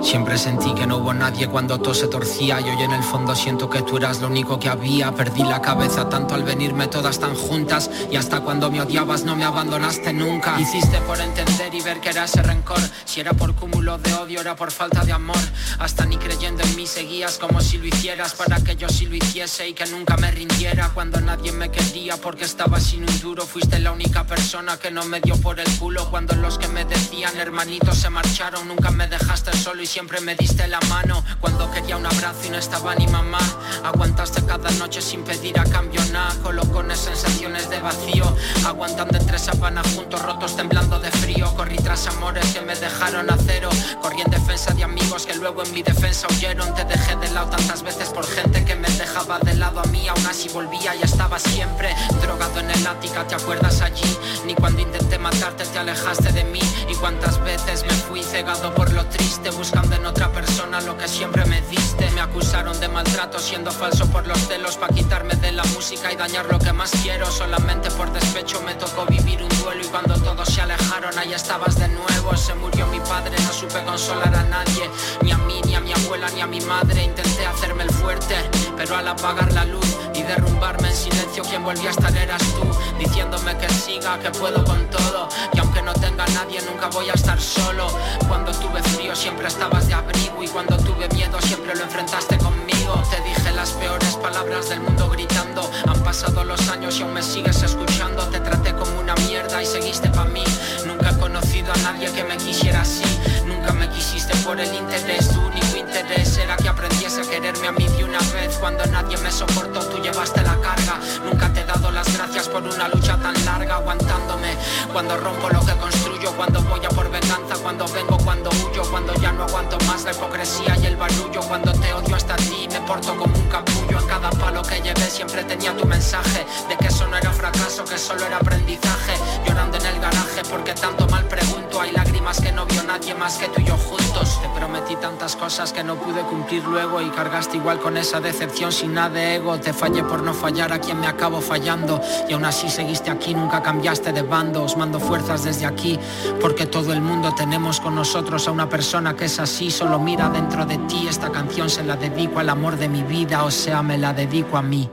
Siempre sentí que no hubo nadie cuando todo se torcía, y hoy en el fondo siento que tú eras lo único que había. Perdí la cabeza tanto al venirme todas tan juntas, y hasta cuando me odiabas no me abandonaste nunca. Hiciste por entender y ver que era ese rencor, si era por cúmulo de odio, era por falta de amor. Hasta ni creyendo en mí seguías como si lo hicieras para que yo sí lo hiciese y que nunca me rindiera. Cuando nadie me quería porque estaba sin un duro, fuiste la única persona que no me dio por el culo. Cuando los que me decían hermanitos se marcharon, nunca me dejaste solo y siempre me diste la mano. Cuando quería un abrazo y no estaba ni mamá, aguantaste cada noche sin pedir a cambio nada. Colocones, sensaciones de vacío, aguantando entre sábanas juntos, rotos, temblando de frío. Corrí tras amores que me dejaron a cero, corrí en defensa de amigos que luego en mi defensa huyeron. Te dejé de lado tantas veces por gente que me dejaba de lado a mí, aún así volvía y estaba siempre drogado en el ática. ¿Te acuerdas allí? Ni cuando intenté matarte te alejaste de mí. Y cuántas veces me fui cegado por lo triste, buscando en otra persona lo que siempre me diste. Me acusaron de maltrato siendo falso por los celos, pa' quitarme de la música y dañar lo que más quiero. Solamente por despecho me tocó vivir un duelo, y cuando todos se alejaron ahí estabas de nuevo. Se murió mi padre, no supe consolar a nadie, ni a mí, ni a mi abuela, ni a mi madre. Intenté hacerme el fuerte, pero al apagar la luz y derrumbarme en silencio, quien volvía a estar eras tú, diciéndome que siga, que puedo con todo, y aunque no tenga nadie nunca voy a estar solo. Cuando tuve frío siempre estabas de abrigo, y cuando tuve miedo siempre lo enfrentaste conmigo. Te dije las peores palabras del mundo gritando, han pasado los años y aún me sigues escuchando. Te traté como una mierda y seguiste pa' mí. Nunca he conocido a nadie que me quisiera así. Nunca me quisiste por el interés, tu único interés era que aprendiese a quererme a mí de una vez. Cuando nadie me soportó tú llevaste la carga. Nunca te he dado las gracias por una lucha tan larga, aguantándome cuando rompo lo que construyo, cuando voy a por venganza, cuando vengo, cuando huyo, cuando ya no aguanto más la hipocresía y el barullo. Cuando te odio hasta a ti me porto como un capullo. En cada palo que llevé siempre tenía tu mensaje de que eso no era fracaso, que solo era aprendizaje. Llorando en el garaje porque tanto mal pregunto, hay lágrimas que no vio nadie más que tú y yo juntos. Te prometí tantas cosas que no pude cumplir luego, y cargaste igual con esa decepción sin nada de ego. Te fallé por no fallar a quien me acabo fallando, y aún así seguiste aquí, nunca cambiaste de bando. Os mando fuerzas desde aquí, porque todo el mundo tenemos con nosotros a una persona que es así, solo mira dentro de ti. Esta canción se la dedico al amor de mi vida, o sea, me la dedico a mí.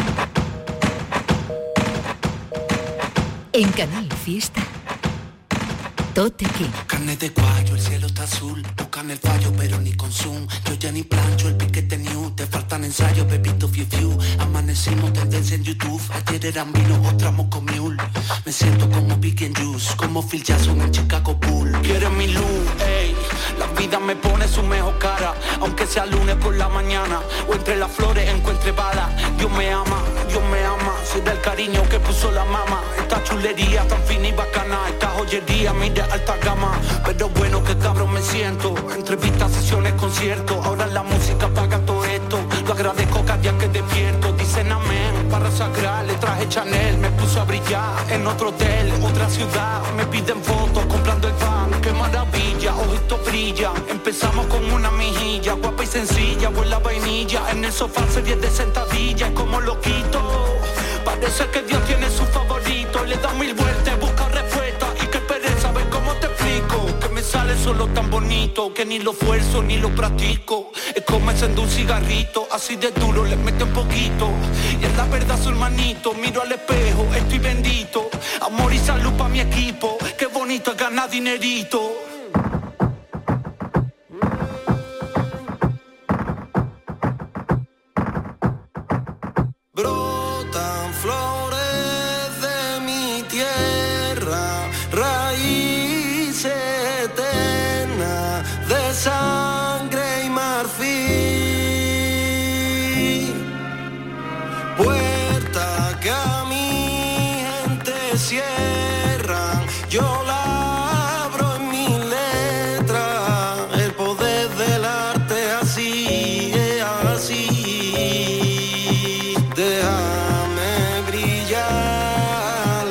En Canal Fiesta, Tote King.
Carne de guayo, el cielo está azul. Buscan el fallo, pero ni con zoom. Yo ya ni plancho el piquete new. Te faltan ensayos, bebito fiu fiu. Amanecimos tendencia en YouTube. Ayer eran vino, otra Moscow Mule. Me siento como Big and Juice, como Phil Jackson en Chicago Bull. Quiero mi luz, ey. La vida me pone su mejor cara, aunque sea lunes por la mañana o entre las flores encuentre balas. Dios me ama, soy del cariño que puso la mama. Esta chulería tan fina y bacana, esta joyería mira alta gama. Pero bueno que cabrón me siento, entrevistas, sesiones, conciertos. Ahora la música paga todo esto, lo agradezco cada día que despierto. Dicen amén, para sagrar, le traje Chanel. Me puso a brillar en otro hotel, otra ciudad. Me piden fotos comprando el pan, qué maravilla, ojitos brillan. Empezamos con una mejilla, guapa y sencilla, huele a vainilla. En el sofá serie de sentadillas, como loquito. Parece que Dios tiene su favorito. Le da 1000 vueltas, busca respuesta. Y qué pereza, ver cómo te explico. Que me sale solo tan bonito, que ni lo esfuerzo ni lo practico. Es como encender un cigarrito, así de duro le mete un poquito. Y es la verdad su hermanito, miro al espejo, estoy bendito. Amor y salud pa' mi equipo, qué bonito es ganar dinerito.
Brotan flores de mi tierra, raíces eternas de sangre y marfil. Puerta que a mi gente cierran, yo la abro en mi letra. El poder del arte así es así. Déjame brillar,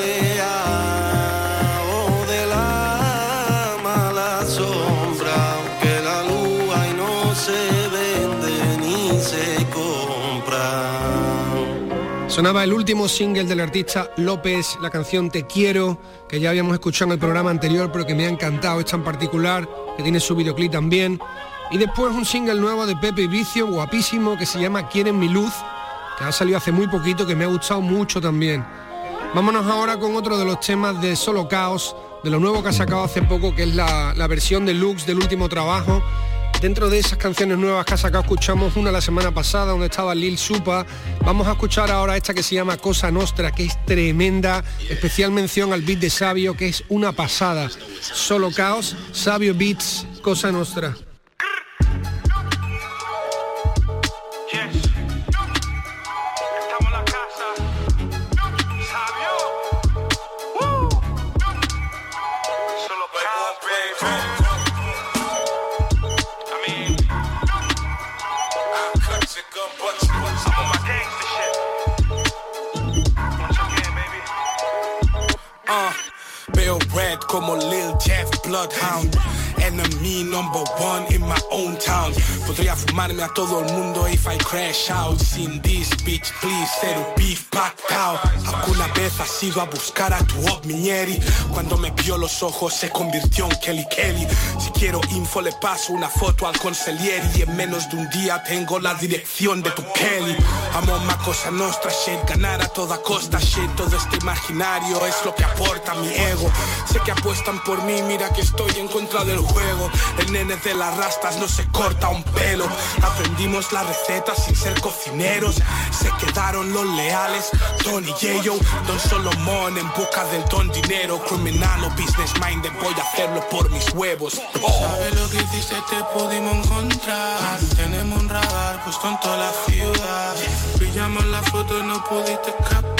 o de la mala sombra, que la luz ahí no se vende ni se compra.
Sonaba el último single del artista López, la canción Te Quiero, que ya habíamos escuchado en el programa anterior, pero que me ha encantado esta en particular, que tiene su videoclip también. Y después un single nuevo de Pepe y Vicio, guapísimo, que se llama Quieren mi luz, que ha salido hace muy poquito, que me ha gustado mucho también. Vámonos ahora con otro de los temas de Solo Caos, de lo nuevo que ha sacado hace poco, que es la versión deluxe del último trabajo. Dentro de esas canciones nuevas que ha sacado escuchamos una la semana pasada donde estaba Lil Supa. Vamos a escuchar ahora esta que se llama Cosa Nostra, que es tremenda. Especial mención al beat de Sabio, que es una pasada. Solo Caos, Sabio Beats, Cosa Nostra.
Veo red como Lil Jeff Bloodhound. Enemy number one in my own town. Podría fumarme a todo el mundo if I crash out. Sin this bitch, please, zero beef packed out. Alguna vez has ido a buscar a tu Obminieri. Cuando me vio los ojos se convirtió en Kelly Kelly. Si quiero info le paso una foto al conselieri. Y en menos de un día tengo la dirección de tu Kelly. Amo ma Cosa Nostra, shit, ganar a toda costa, shit. Todo este imaginario es lo que aporta mi ego. Sé que apuestan por mí, mira que estoy en contra del juego. El nene de las rastas no se corta un pelo. Aprendimos la receta sin ser cocineros. Se quedaron los leales, Don y Yayo, Don Solomon en busca del don dinero. Criminal o business minded, voy a hacerlo por mis huevos.
¿Sabes lo que hiciste? Te pudimos encontrar. Tenemos un radar puesto en toda la ciudad. Pillamos la foto y no pudiste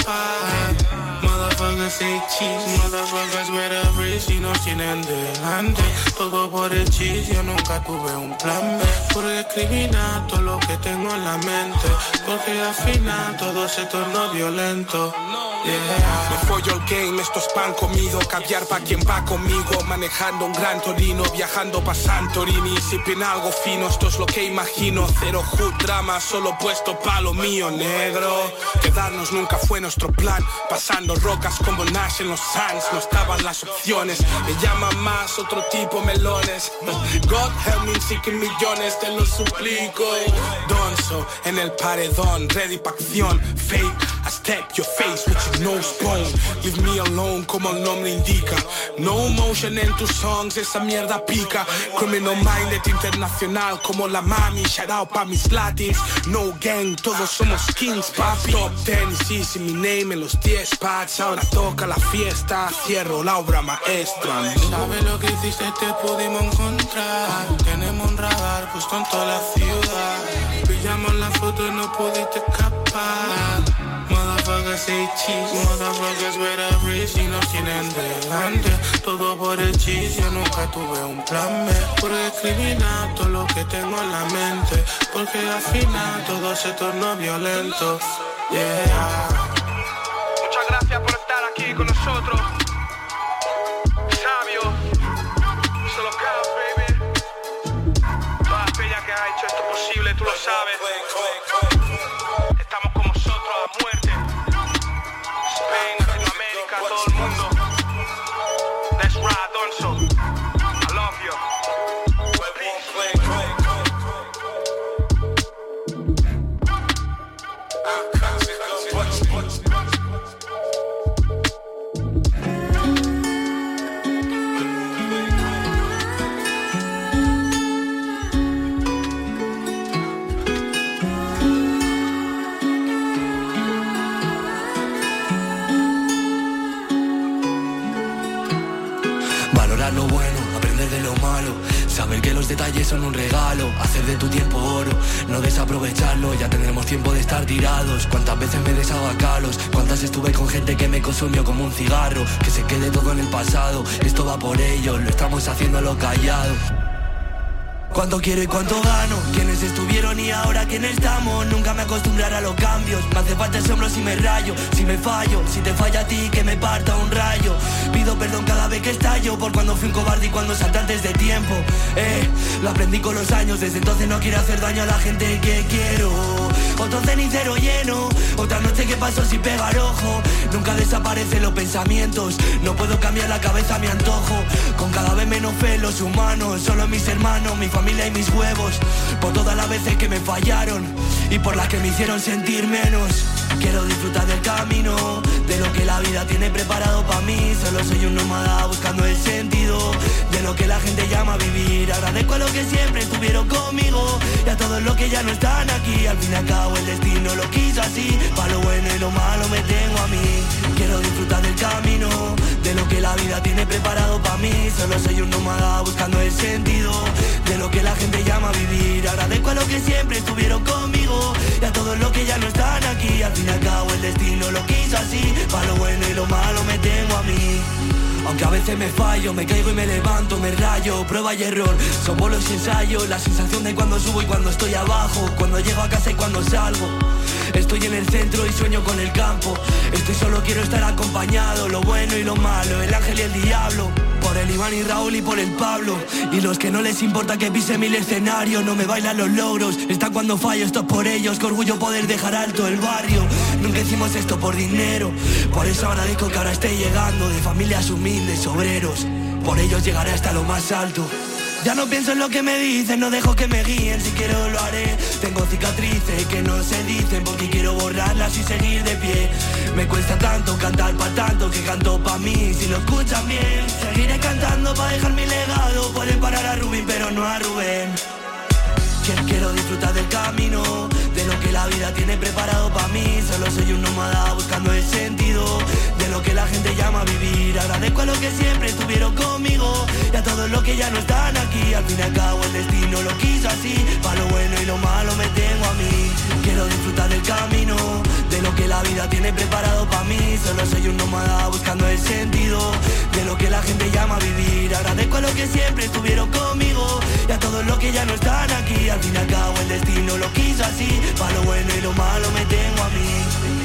escapar. Motherfuckers say cheese, motherfuckers better breeze. Y nos tienen delante, todo por el cheese. Yo nunca tuve un plan B, porque escribirá todo lo que tengo en la mente, porque al final todo se tornó violento.
Yeah. Me follo el game, estos pan comido. Caviar pa' quien va conmigo. Manejando un gran Torino, viajando pa' Santorini. Sipping algo fino, esto es lo que imagino. Cero hood drama, solo puesto pa' lo mío, negro. Quedarnos nunca fue nuestro plan. Pasando rocas como Nash en los Suns. No estaban las opciones, me llaman más otro tipo melones. God help me, seeking millones, te lo suplico. Donzo en el paredón, ready pa' acción. Fake, I step your face with your nose bone. Leave me alone como el nombre indica. No emotion en tus songs, esa mierda pica. Criminal minded internacional como la mami. Shout out pa' mis latins. No gang, todos somos kings, papi. Top 10, y sí, mi name en los 10 packs. Ahora toca la fiesta, cierro la obra maestra.
¿Sabes lo que hiciste? Te pudimos encontrar. Tenemos un radar puesto en toda la ciudad. Pillamos la foto y no pudiste escapar. Motherfuckers say cheese, motherfuckers better breeze. Y nos tienen delante, todo por el cheese. Yo nunca tuve un plan B, porque escribí todo lo que tengo en la mente, porque al final todo se tornó violento. Yeah.
Muchas gracias por estar aquí con nosotros. Sabio, Solo Caos, baby. Toda la peña que ha hecho esto posible, tú lo sabes. Estamos con vosotros a muerte. Spain, Latinoamérica, todo el mundo. That's right, Donzo. I love you.
Valorar lo bueno, aprender de lo malo. Saber que los detalles son un regalo. Hacer de tu tiempo oro, no desaprovecharlo. Ya tendremos tiempo de estar tirados. Cuántas veces me deshago a calos. Cuántas estuve con gente que me consumió como un cigarro. Que se quede todo en el pasado, esto va por ellos. Lo estamos haciendo a lo callado. Cuánto quiero y cuánto gano. Quienes estuvieron y ahora quienes estamos. Nunca me acostumbraré a los cambios. Me hace falta el hombro si me rayo, si me fallo. Si te falla a ti que me parta un rayo. Pido perdón cada vez que estallo, por cuando fui un cobarde y cuando salté antes de tiempo. Lo aprendí con los años, desde entonces no quiero hacer daño a la gente que quiero. Otro cenicero lleno, otra noche que paso sin pegar ojo. Nunca desaparecen los pensamientos, no puedo cambiar la cabeza a mi antojo. Con cada vez menos fe en los humanos, solo mis hermanos, mi familia y mis huevos. Por todas las veces que me fallaron y por las que me hicieron sentir menos. Quiero disfrutar del camino, de lo que la vida tiene preparado para mí. Solo soy un nómada buscando el sentido de lo que la gente llama vivir. Agradezco a los que siempre estuvieron conmigo y a todos los que ya no están aquí. Al fin y al cabo el destino lo quiso así, para lo bueno y lo malo me tengo a mí. Quiero disfrutar del camino, de lo que la vida tiene preparado para mí. Solo soy un nómada buscando el sentido de lo que la gente llama vivir. Agradezco a los que siempre estuvieron conmigo y a todos los que ya no están aquí. Al fin y al cabo el destino lo quiso así, para lo bueno y lo malo me tengo a mí. Aunque a veces me fallo, me caigo y me levanto, me rayo, prueba y error, son bolos y ensayos. La sensación de cuando subo y cuando estoy abajo, cuando llego a casa y cuando salgo. Estoy en el centro y sueño con el campo. Estoy solo, quiero estar acompañado, lo bueno y lo malo, el ángel y el diablo. Por el Iván y Raúl y por el Pablo. Y los que no les importa que pise mil escenarios, no me bailan los logros, está cuando fallo, esto es por ellos. Qué orgullo poder dejar alto el barrio. Nunca hicimos esto por dinero, por eso agradezco que ahora esté llegando de familias humildes, obreros. Por ellos llegaré hasta lo más alto. Ya no pienso en lo que me dicen, no dejo que me guíen, si quiero lo haré. Tengo cicatrices que no se dicen porque quiero borrarlas y seguir de pie. Me cuesta tanto cantar pa' tanto que canto pa' mí, si lo escuchan bien. Seguiré cantando pa' dejar mi legado, pueden parar a Rubín pero no a Rubén. Quiero disfrutar del camino, de lo que la vida tiene preparado para mí. Solo soy un nómada buscando el sentido de lo que la gente llama vivir. Agradezco a los que siempre estuvieron conmigo y a todos los que ya no están aquí. Al fin y al cabo el destino lo quiso así, para lo bueno y lo malo me tengo a mí. Quiero disfrutar del camino, de lo que la vida tiene preparado para mí. Solo soy un nómada buscando el sentido de lo que la gente llama vivir. Agradezco a los que siempre estuvieron conmigo y a todos los que ya no están aquí. Al fin y al cabo el destino lo quiso así, para lo bueno y lo malo me tengo a mí.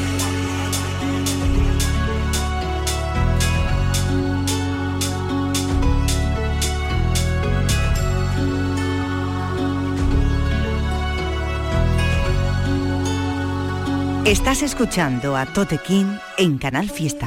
Estás escuchando a Tote King en Canal Fiesta.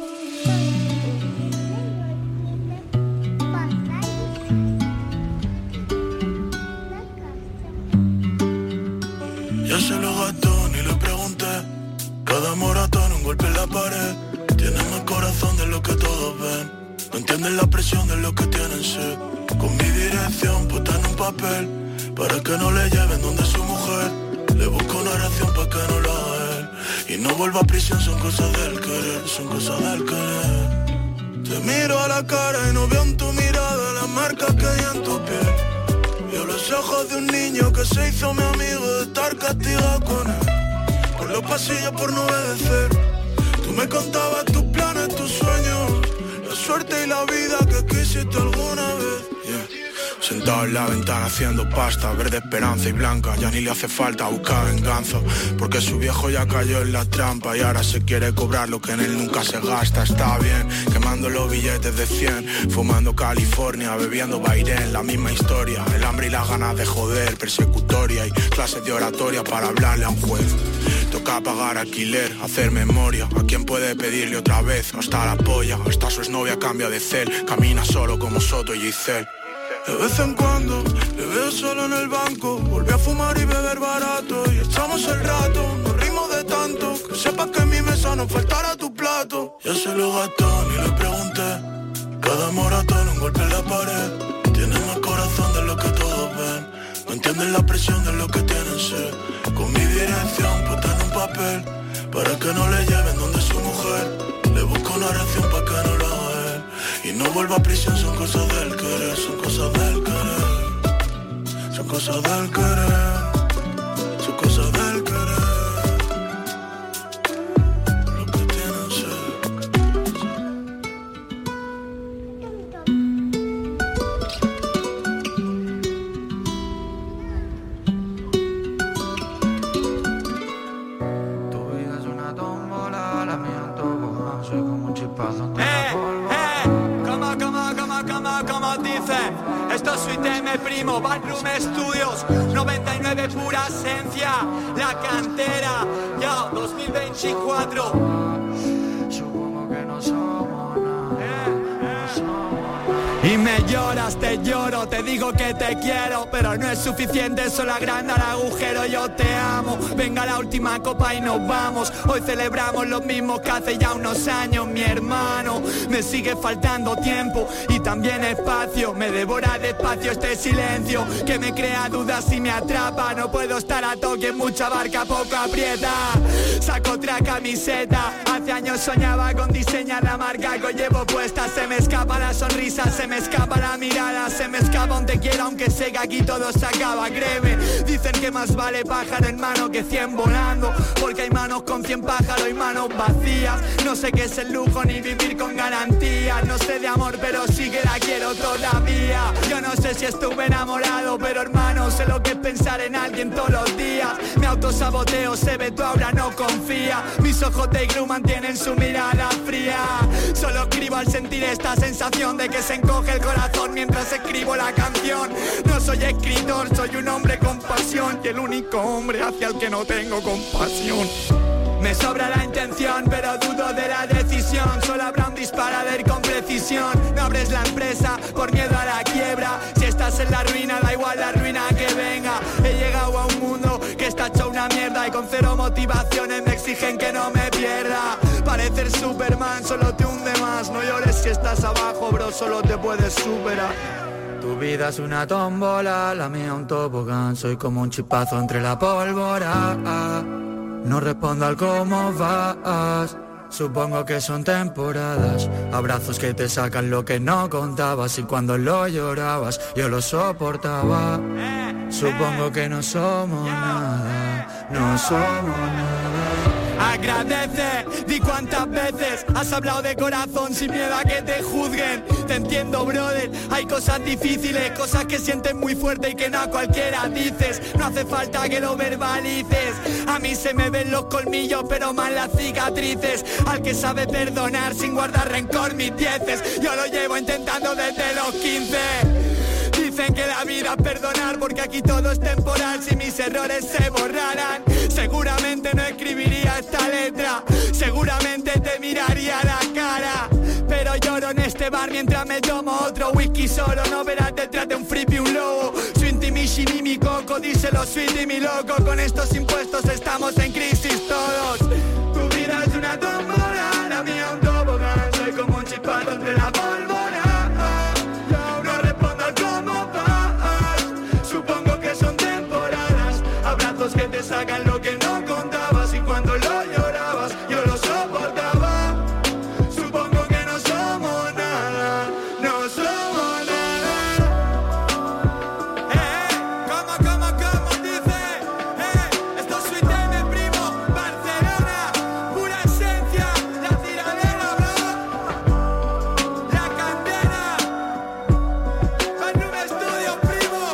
Ya se lo gastó, ni le pregunté. Cada moratón un golpe en la pared. Tiene más corazón de lo que todos ven. No entienden la presión de lo que tienen sed. Con mi dirección puesta en un papel, para que no le lleven donde su mujer. Le busco una oración para que no lo haga él. Y no vuelva a prisión, son cosas del querer, son cosas del querer. Te miro a la cara y no veo en tu mirada las marcas que hay en tu piel. Veo los ojos de un niño que se hizo mi amigo de estar castigado con él. Por los pasillos por no obedecer. Tú me contabas tus planes, tus sueños, la suerte y la vida que quisiste alguna vez. Sentado en la ventana haciendo pasta, verde esperanza y blanca. Ya ni le hace falta buscar venganza, porque su viejo ya cayó en la trampa y ahora se quiere cobrar lo que en él nunca se gasta. Está bien, quemando los billetes de 100, fumando California, bebiendo Bairén. La misma historia, el hambre y las ganas de joder, persecutoria y clases de oratoria para hablarle a un juez. Toca pagar alquiler, hacer memoria. ¿A quién puede pedirle otra vez? Hasta la polla, hasta su exnovia cambia de cel. Camina solo como Soto y Giselle. De vez en cuando le veo solo en el banco. Volví a fumar y beber barato y echamos el rato. Nos rimos de tanto que sepas que en mi mesa no faltará tu plato. Ya se lo gastó, ni le pregunté. Cada moratón un golpe en la pared. Tiene más corazón de lo que todos ven. No entienden la presión de lo que tienen sed. Con mi dirección puesta en un papel, para que no le lleven donde su mujer. Le busco una oración para que no lo haga él. Y no vuelva a prisión, son cosas del querer, son cosas del querer. Son cosas del querer, son cosas del querer. Lo que tienen sed.
Tu vida es una tómbola, la mía un tobogán. Soy como un chispazo entre la polvo.
Como dice, esto es Suite M Primo, Backroom Studios, 99 pura esencia, La Cantera, yo, 2024. Supongo que no somos nada, Y me lloras, te lloro, te digo que te quiero, pero no es suficiente, solo agranda el agujero. Yo te amo, venga la última copa y nos vamos. Hoy celebramos lo mismo que hace ya unos años. Mi hermano, me sigue faltando tiempo y también espacio. Me devora despacio este silencio que me crea dudas y me atrapa. No puedo estar a toque, mucha barca poco aprieta. Saco otra camiseta, hace años soñaba con diseñar la marca que hoy llevo puesta. Se me escapa la sonrisa, se me escapa la mirada, se me escapa un te quiero, aunque sé que aquí todo se acaba, créeme. Dicen que más vale pájaro en mano que 100 volando, porque hay manos con 100 pájaros y manos vacías. No sé qué es el lujo ni vivir con garantías. No sé de amor, pero sí que la quiero todavía. Yo no sé si estuve enamorado, pero hermano, sé lo que es pensar en alguien todos los días. Me autosaboteo, se ve, tú ahora no confía. Mis ojos de iglú mantienen su mirada fría. Solo escribo al sentir esta sensación de que se encoge el corazón mientras escribo la canción. No soy escritor, soy un hombre con pasión, y el único hombre hacia el que no tengo compasión. Me sobra la intención, pero dudo de la decisión. Solo habrá un disparador con precisión. No abres la empresa por miedo a la quiebra. Si estás en la ruina, da igual la ruina que venga. He llegado a un mundo que está hecho una mierda, y con cero motivaciones me exigen que no me pierda. Parecer Superman solo te hunde más. No llores si estás abajo, bro, solo te puedes superar. Tu vida es una tómbola, la mía un tobogán. Soy como un chipazo entre la pólvora. No respondo al cómo vas. Supongo que son temporadas. Abrazos que te sacan lo que no contabas, y cuando lo llorabas yo lo soportaba. Supongo que no somos nada. No somos nada. Agradece, di cuántas veces has hablado de corazón sin miedo a que te juzguen. Te entiendo, brother, hay cosas difíciles, cosas que sientes muy fuerte y que no a cualquiera dices. No hace falta que lo verbalices. A mí se me ven los colmillos, pero más las cicatrices. Al que sabe perdonar sin guardar rencor mis dieces. Yo lo llevo intentando desde los 15. Dicen que la vida es perdonar, porque aquí todo es temporal. Si mis errores se borraran, seguramente no escribiría esta letra. Seguramente te miraría a la cara. Pero lloro en este bar mientras me tomo otro whisky solo. No verás detrás de un frippi un lobo. Su intimishi ni mi coco, díselo sweet y mi loco. Con estos impuestos estamos en crisis todos. Tu vida es una tómbola, la mía un tobogán. Soy como un chipazo entre la pólvora. Que te sacan lo que no contabas, y cuando lo llorabas yo lo soportaba. Supongo que no somos nada. No somos nada. ¿Cómo dice? Esto es Suite M Primo, Barcelona, pura esencia, la tiradera, bro. La Cantera, Backroom Studios, primo.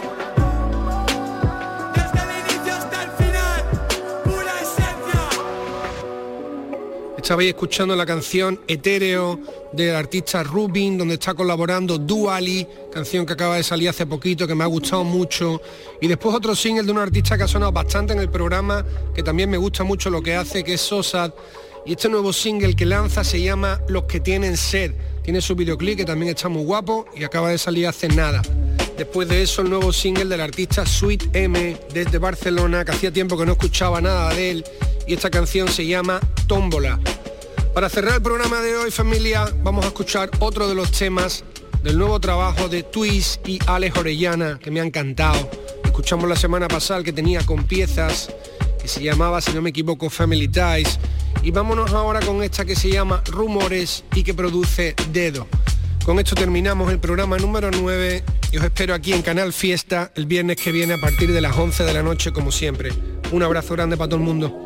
Estabais escuchando la canción Etéreo del artista Rubin, donde está colaborando Duali, canción que acaba de salir hace poquito, que me ha gustado mucho. Y después otro single de un artista que ha sonado bastante en el programa, que también me gusta mucho lo que hace, que es Sosad. Y este nuevo single que lanza se llama Los que tienen sed. Tiene su videoclip, que también está muy guapo, y acaba de salir hace nada. Después de eso, el nuevo single del artista Suite M, desde Barcelona, que hacía tiempo que no escuchaba nada de él, y esta canción se llama Tómbola. Para cerrar el programa de hoy, familia, vamos a escuchar otro de los temas del nuevo trabajo de Twist y Alex Orellana, que me ha encantado. Escuchamos la semana pasada el que tenía con piezas, que se llamaba, si no me equivoco, Family Ties. Y vámonos ahora con esta que se llama Rumores y que produce Dedo. Con esto terminamos el programa número 9 y os espero aquí en Canal Fiesta el viernes que viene a partir de las 11 de la noche, como siempre. Un abrazo grande para todo el mundo.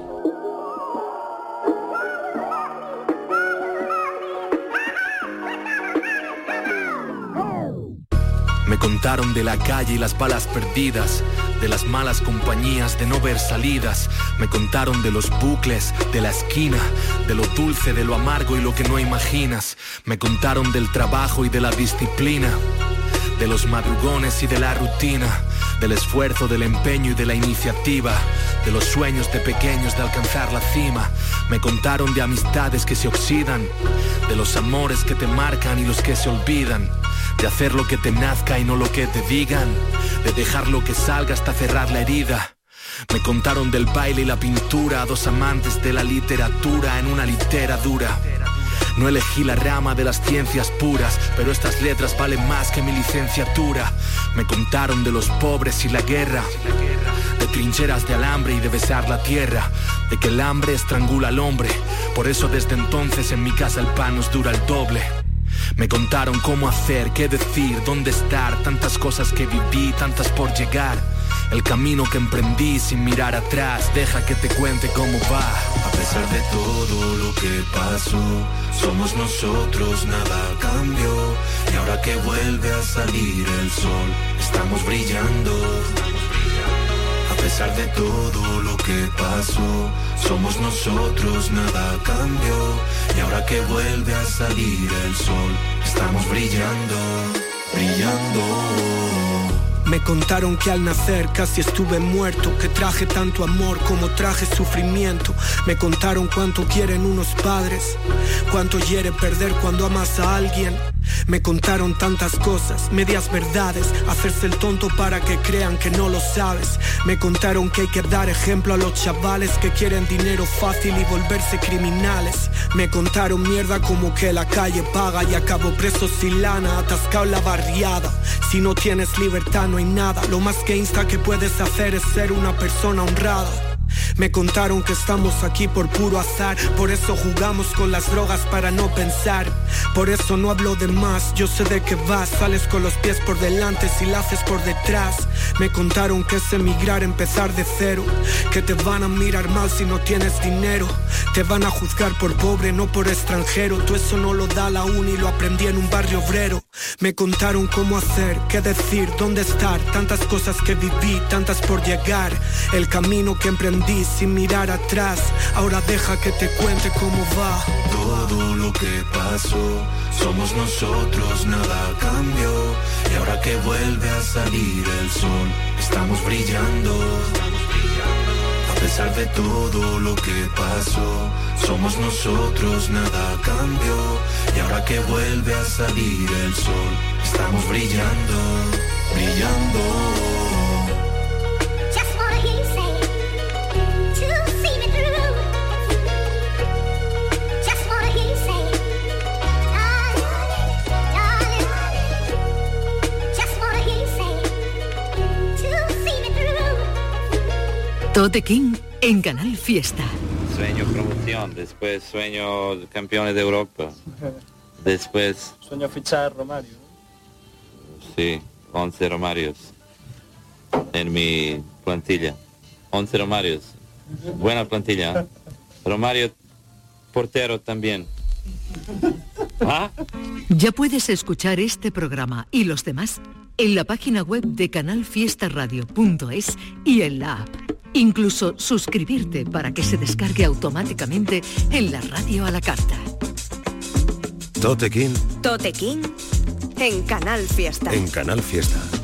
Me contaron de la calle y las balas perdidas, de las malas compañías, de no ver salidas. Me contaron de los bucles, de la esquina, de lo dulce, de lo amargo y lo que no imaginas. Me contaron del trabajo y de la disciplina, de los madrugones y de la rutina, del esfuerzo, del empeño y de la iniciativa, de los sueños de pequeños de alcanzar la cima. Me contaron de amistades que se oxidan, de los amores que te marcan y los que se olvidan, de hacer lo que te nazca y no lo que te digan, de dejar lo que salga hasta cerrar la herida. Me contaron del baile y la pintura, dos amantes de la literatura en una litera dura. No elegí la rama de las ciencias puras, pero estas letras valen más que mi licenciatura. Me contaron de los pobres y la guerra, de trincheras de alambre y de besar la tierra, de que el hambre estrangula al hombre, por eso desde entonces en mi casa el pan nos dura el doble. Me contaron cómo hacer, qué decir, dónde estar, tantas cosas que viví, tantas por llegar. El camino que emprendí sin mirar atrás, deja que te cuente cómo va.
A pesar de todo lo que pasó, somos nosotros, nada cambió. Y ahora que vuelve a salir el sol, estamos brillando. A pesar de todo lo que pasó, somos nosotros, nada cambió. Y ahora que vuelve a salir el sol, estamos brillando, brillando.
Me contaron que al nacer casi estuve muerto, que traje tanto amor como traje sufrimiento. Me contaron cuánto quieren unos padres, cuánto hiere perder cuando amas a alguien. Me contaron tantas cosas, medias verdades, hacerse el tonto para que crean que no lo sabes. Me contaron que hay que dar ejemplo a los chavales que quieren dinero fácil y volverse criminales. Me contaron mierda como que la calle paga y acabo preso sin lana, atascado en la barriada. Si no tienes libertad no hay nada, lo más que insta que puedes hacer es ser una persona honrada. Me contaron que estamos aquí por puro azar, por eso jugamos con las drogas para no pensar. Por eso no hablo de más, yo sé de qué vas. Sales con los pies por delante si la haces por detrás. Me contaron que es emigrar, empezar de cero, que te van a mirar mal si no tienes dinero. Te van a juzgar por pobre, no por extranjero. Tú eso no lo da la uni, lo aprendí en un barrio obrero. Me contaron cómo hacer, qué decir, dónde estar. Tantas cosas que viví, tantas por llegar. El camino que emprendí sin mirar atrás. Ahora deja que te cuente cómo va.
Todo lo que pasó, somos nosotros, nada cambió. Y ahora que vuelve a salir el sol, estamos brillando. A pesar de todo lo que pasó, somos nosotros, nada cambió. Y ahora que vuelve a salir el sol, estamos brillando, brillando.
Tote King en Canal Fiesta.
Sueño promoción, después sueño campeones de Europa, después...
Sueño fichar Romario.
Sí, 11 Romarios en mi plantilla. 11 Romarios, buena plantilla. Romario, portero también. ¿Ah?
Ya puedes escuchar este programa y los demás en la página web de canalfiestaradio.es y en la app. Incluso suscribirte para que se descargue automáticamente en la radio a la carta.
Tote King
Tote King en Canal Fiesta.
en Canal Fiesta.